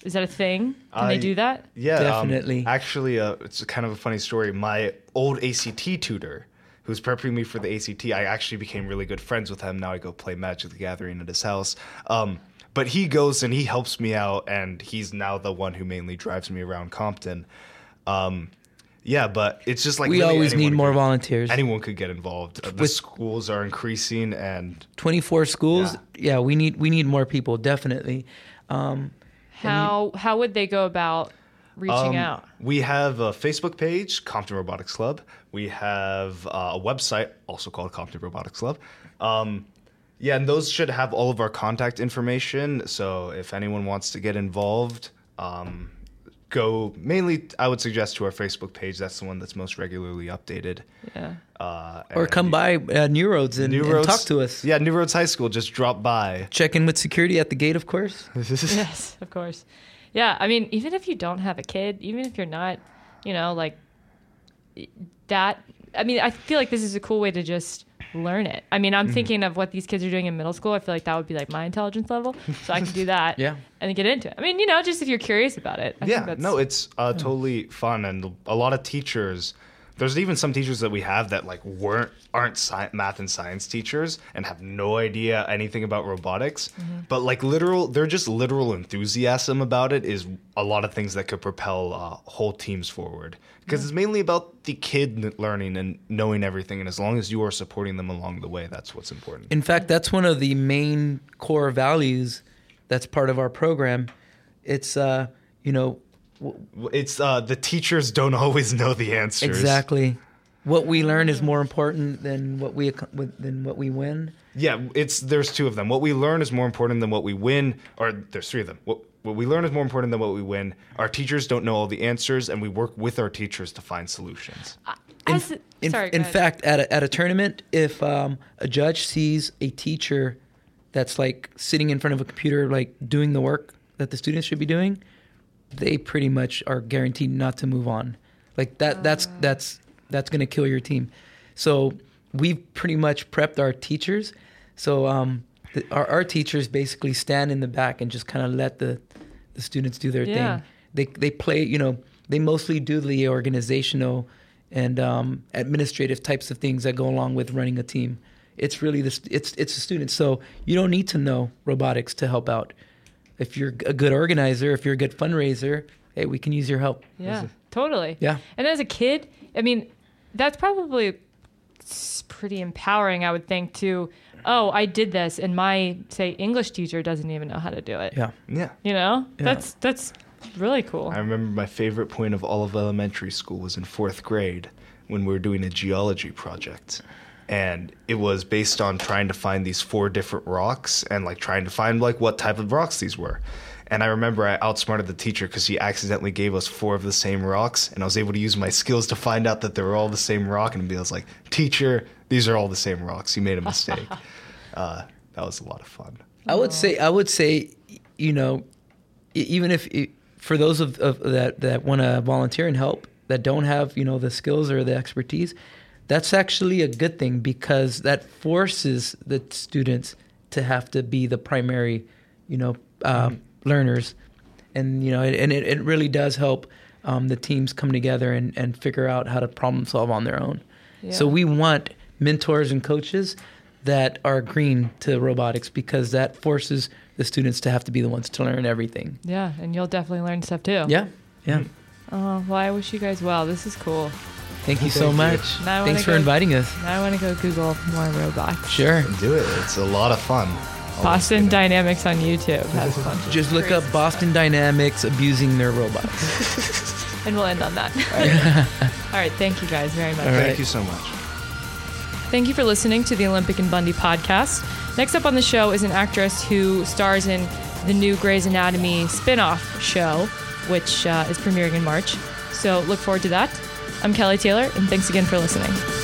Is that a thing? Can they do that? Yeah, Definitely. Actually, it's kind of a funny story. My old ACT tutor, who's prepping me for the ACT, I actually became really good friends with him. Now I go play Magic the Gathering at his house. But he goes and he helps me out, and he's now the one who mainly drives me around Compton. Yeah, but it's just like we really always need more volunteers. Anyone could get involved. The schools are increasing, and 24 schools. Yeah, we need more people, definitely. How would they go about reaching out? We have a Facebook page, Compton Robotics Club. We have a website, also called Compton Robotics Club. Yeah, and those should have all of our contact information. So if anyone wants to get involved, go mainly, I would suggest, to our Facebook page. That's the one that's most regularly updated. Yeah. Or come by New Roads and talk to us. Yeah, New Roads High School. Just drop by. Check in with security at the gate, of course. Yes, of course. Yeah, I mean, even if you don't have a kid, even if you're not, like that, I mean, I feel like this is a cool way to just learn it. I mean, I'm thinking of what these kids are doing in middle school. I feel like that would be like my intelligence level. So I can do that and get into it. I mean, just if you're curious about it. I think no, it's totally fun. And a lot of teachers, there's even some teachers that we have that like aren't math and science teachers and have no idea anything about robotics. But like they're just literal enthusiasm about it is a lot of things that could propel whole teams forward. Because it's mainly about the kid learning and knowing everything. And as long as you are supporting them along the way, that's what's important. In fact, that's one of the main core values that's part of our program. It's, it's the teachers don't always know the answers. Exactly. What we learn is more important than what we win. Yeah, there's two of them. What we learn is more important than what we win, or there's three of them. What we learn is more important than what we win. Our teachers don't know all the answers, and we work with our teachers to find solutions. In fact, at a tournament, if a judge sees a teacher that's like sitting in front of a computer, like doing the work that the students should be doing, they pretty much are guaranteed not to move on. Like that's going to kill your team. So we've pretty much prepped our teachers. So our teachers basically stand in the back and just kind of let the students do their thing. They play, they mostly do the organizational and administrative types of things that go along with running a team. It's really it's the students. So you don't need to know robotics to help out. If you're a good organizer, if you're a good fundraiser, hey, we can use your help. Yeah, totally. Yeah. And as a kid, I mean, that's probably pretty empowering, I would think, to, I did this, and my, say, English teacher doesn't even know how to do it. Yeah. Yeah. Yeah. That's really cool. I remember my favorite point of all of elementary school was in 4th grade when we were doing a geology project. And it was based on trying to find these 4 different rocks and like trying to find like what type of rocks these were. And I remember I outsmarted the teacher because she accidentally gave us 4 of the same rocks, and I was able to use my skills to find out that they were all the same rock. And I was like, "Teacher, these are all the same rocks. You made a mistake." That was a lot of fun. I would say, even if for those of that want to volunteer and help that don't have the skills or the expertise, that's actually a good thing because that forces the students to have to be the primary, learners, and it really does help the teams come together and figure out how to problem solve on their own. Yeah. So we want mentors and coaches that are green to robotics because that forces the students to have to be the ones to learn everything. Yeah, and you'll definitely learn stuff too. Yeah. Oh, well, I wish you guys well. This is cool. Thank you so much. Thanks for inviting us. Now I want to go Google more robots. Sure. Do it. It's a lot of fun. Boston Dynamics on YouTube. That's fun. Just look up Boston Dynamics abusing their robots. And we'll end on that. All right. Thank you guys very much. Thank you so much. Thank you for listening to the Olympic and Bundy podcast. Next up on the show is an actress who stars in the new Grey's Anatomy spin-off show, which is premiering in March. So look forward to that. I'm Kelly Taylor, and thanks again for listening.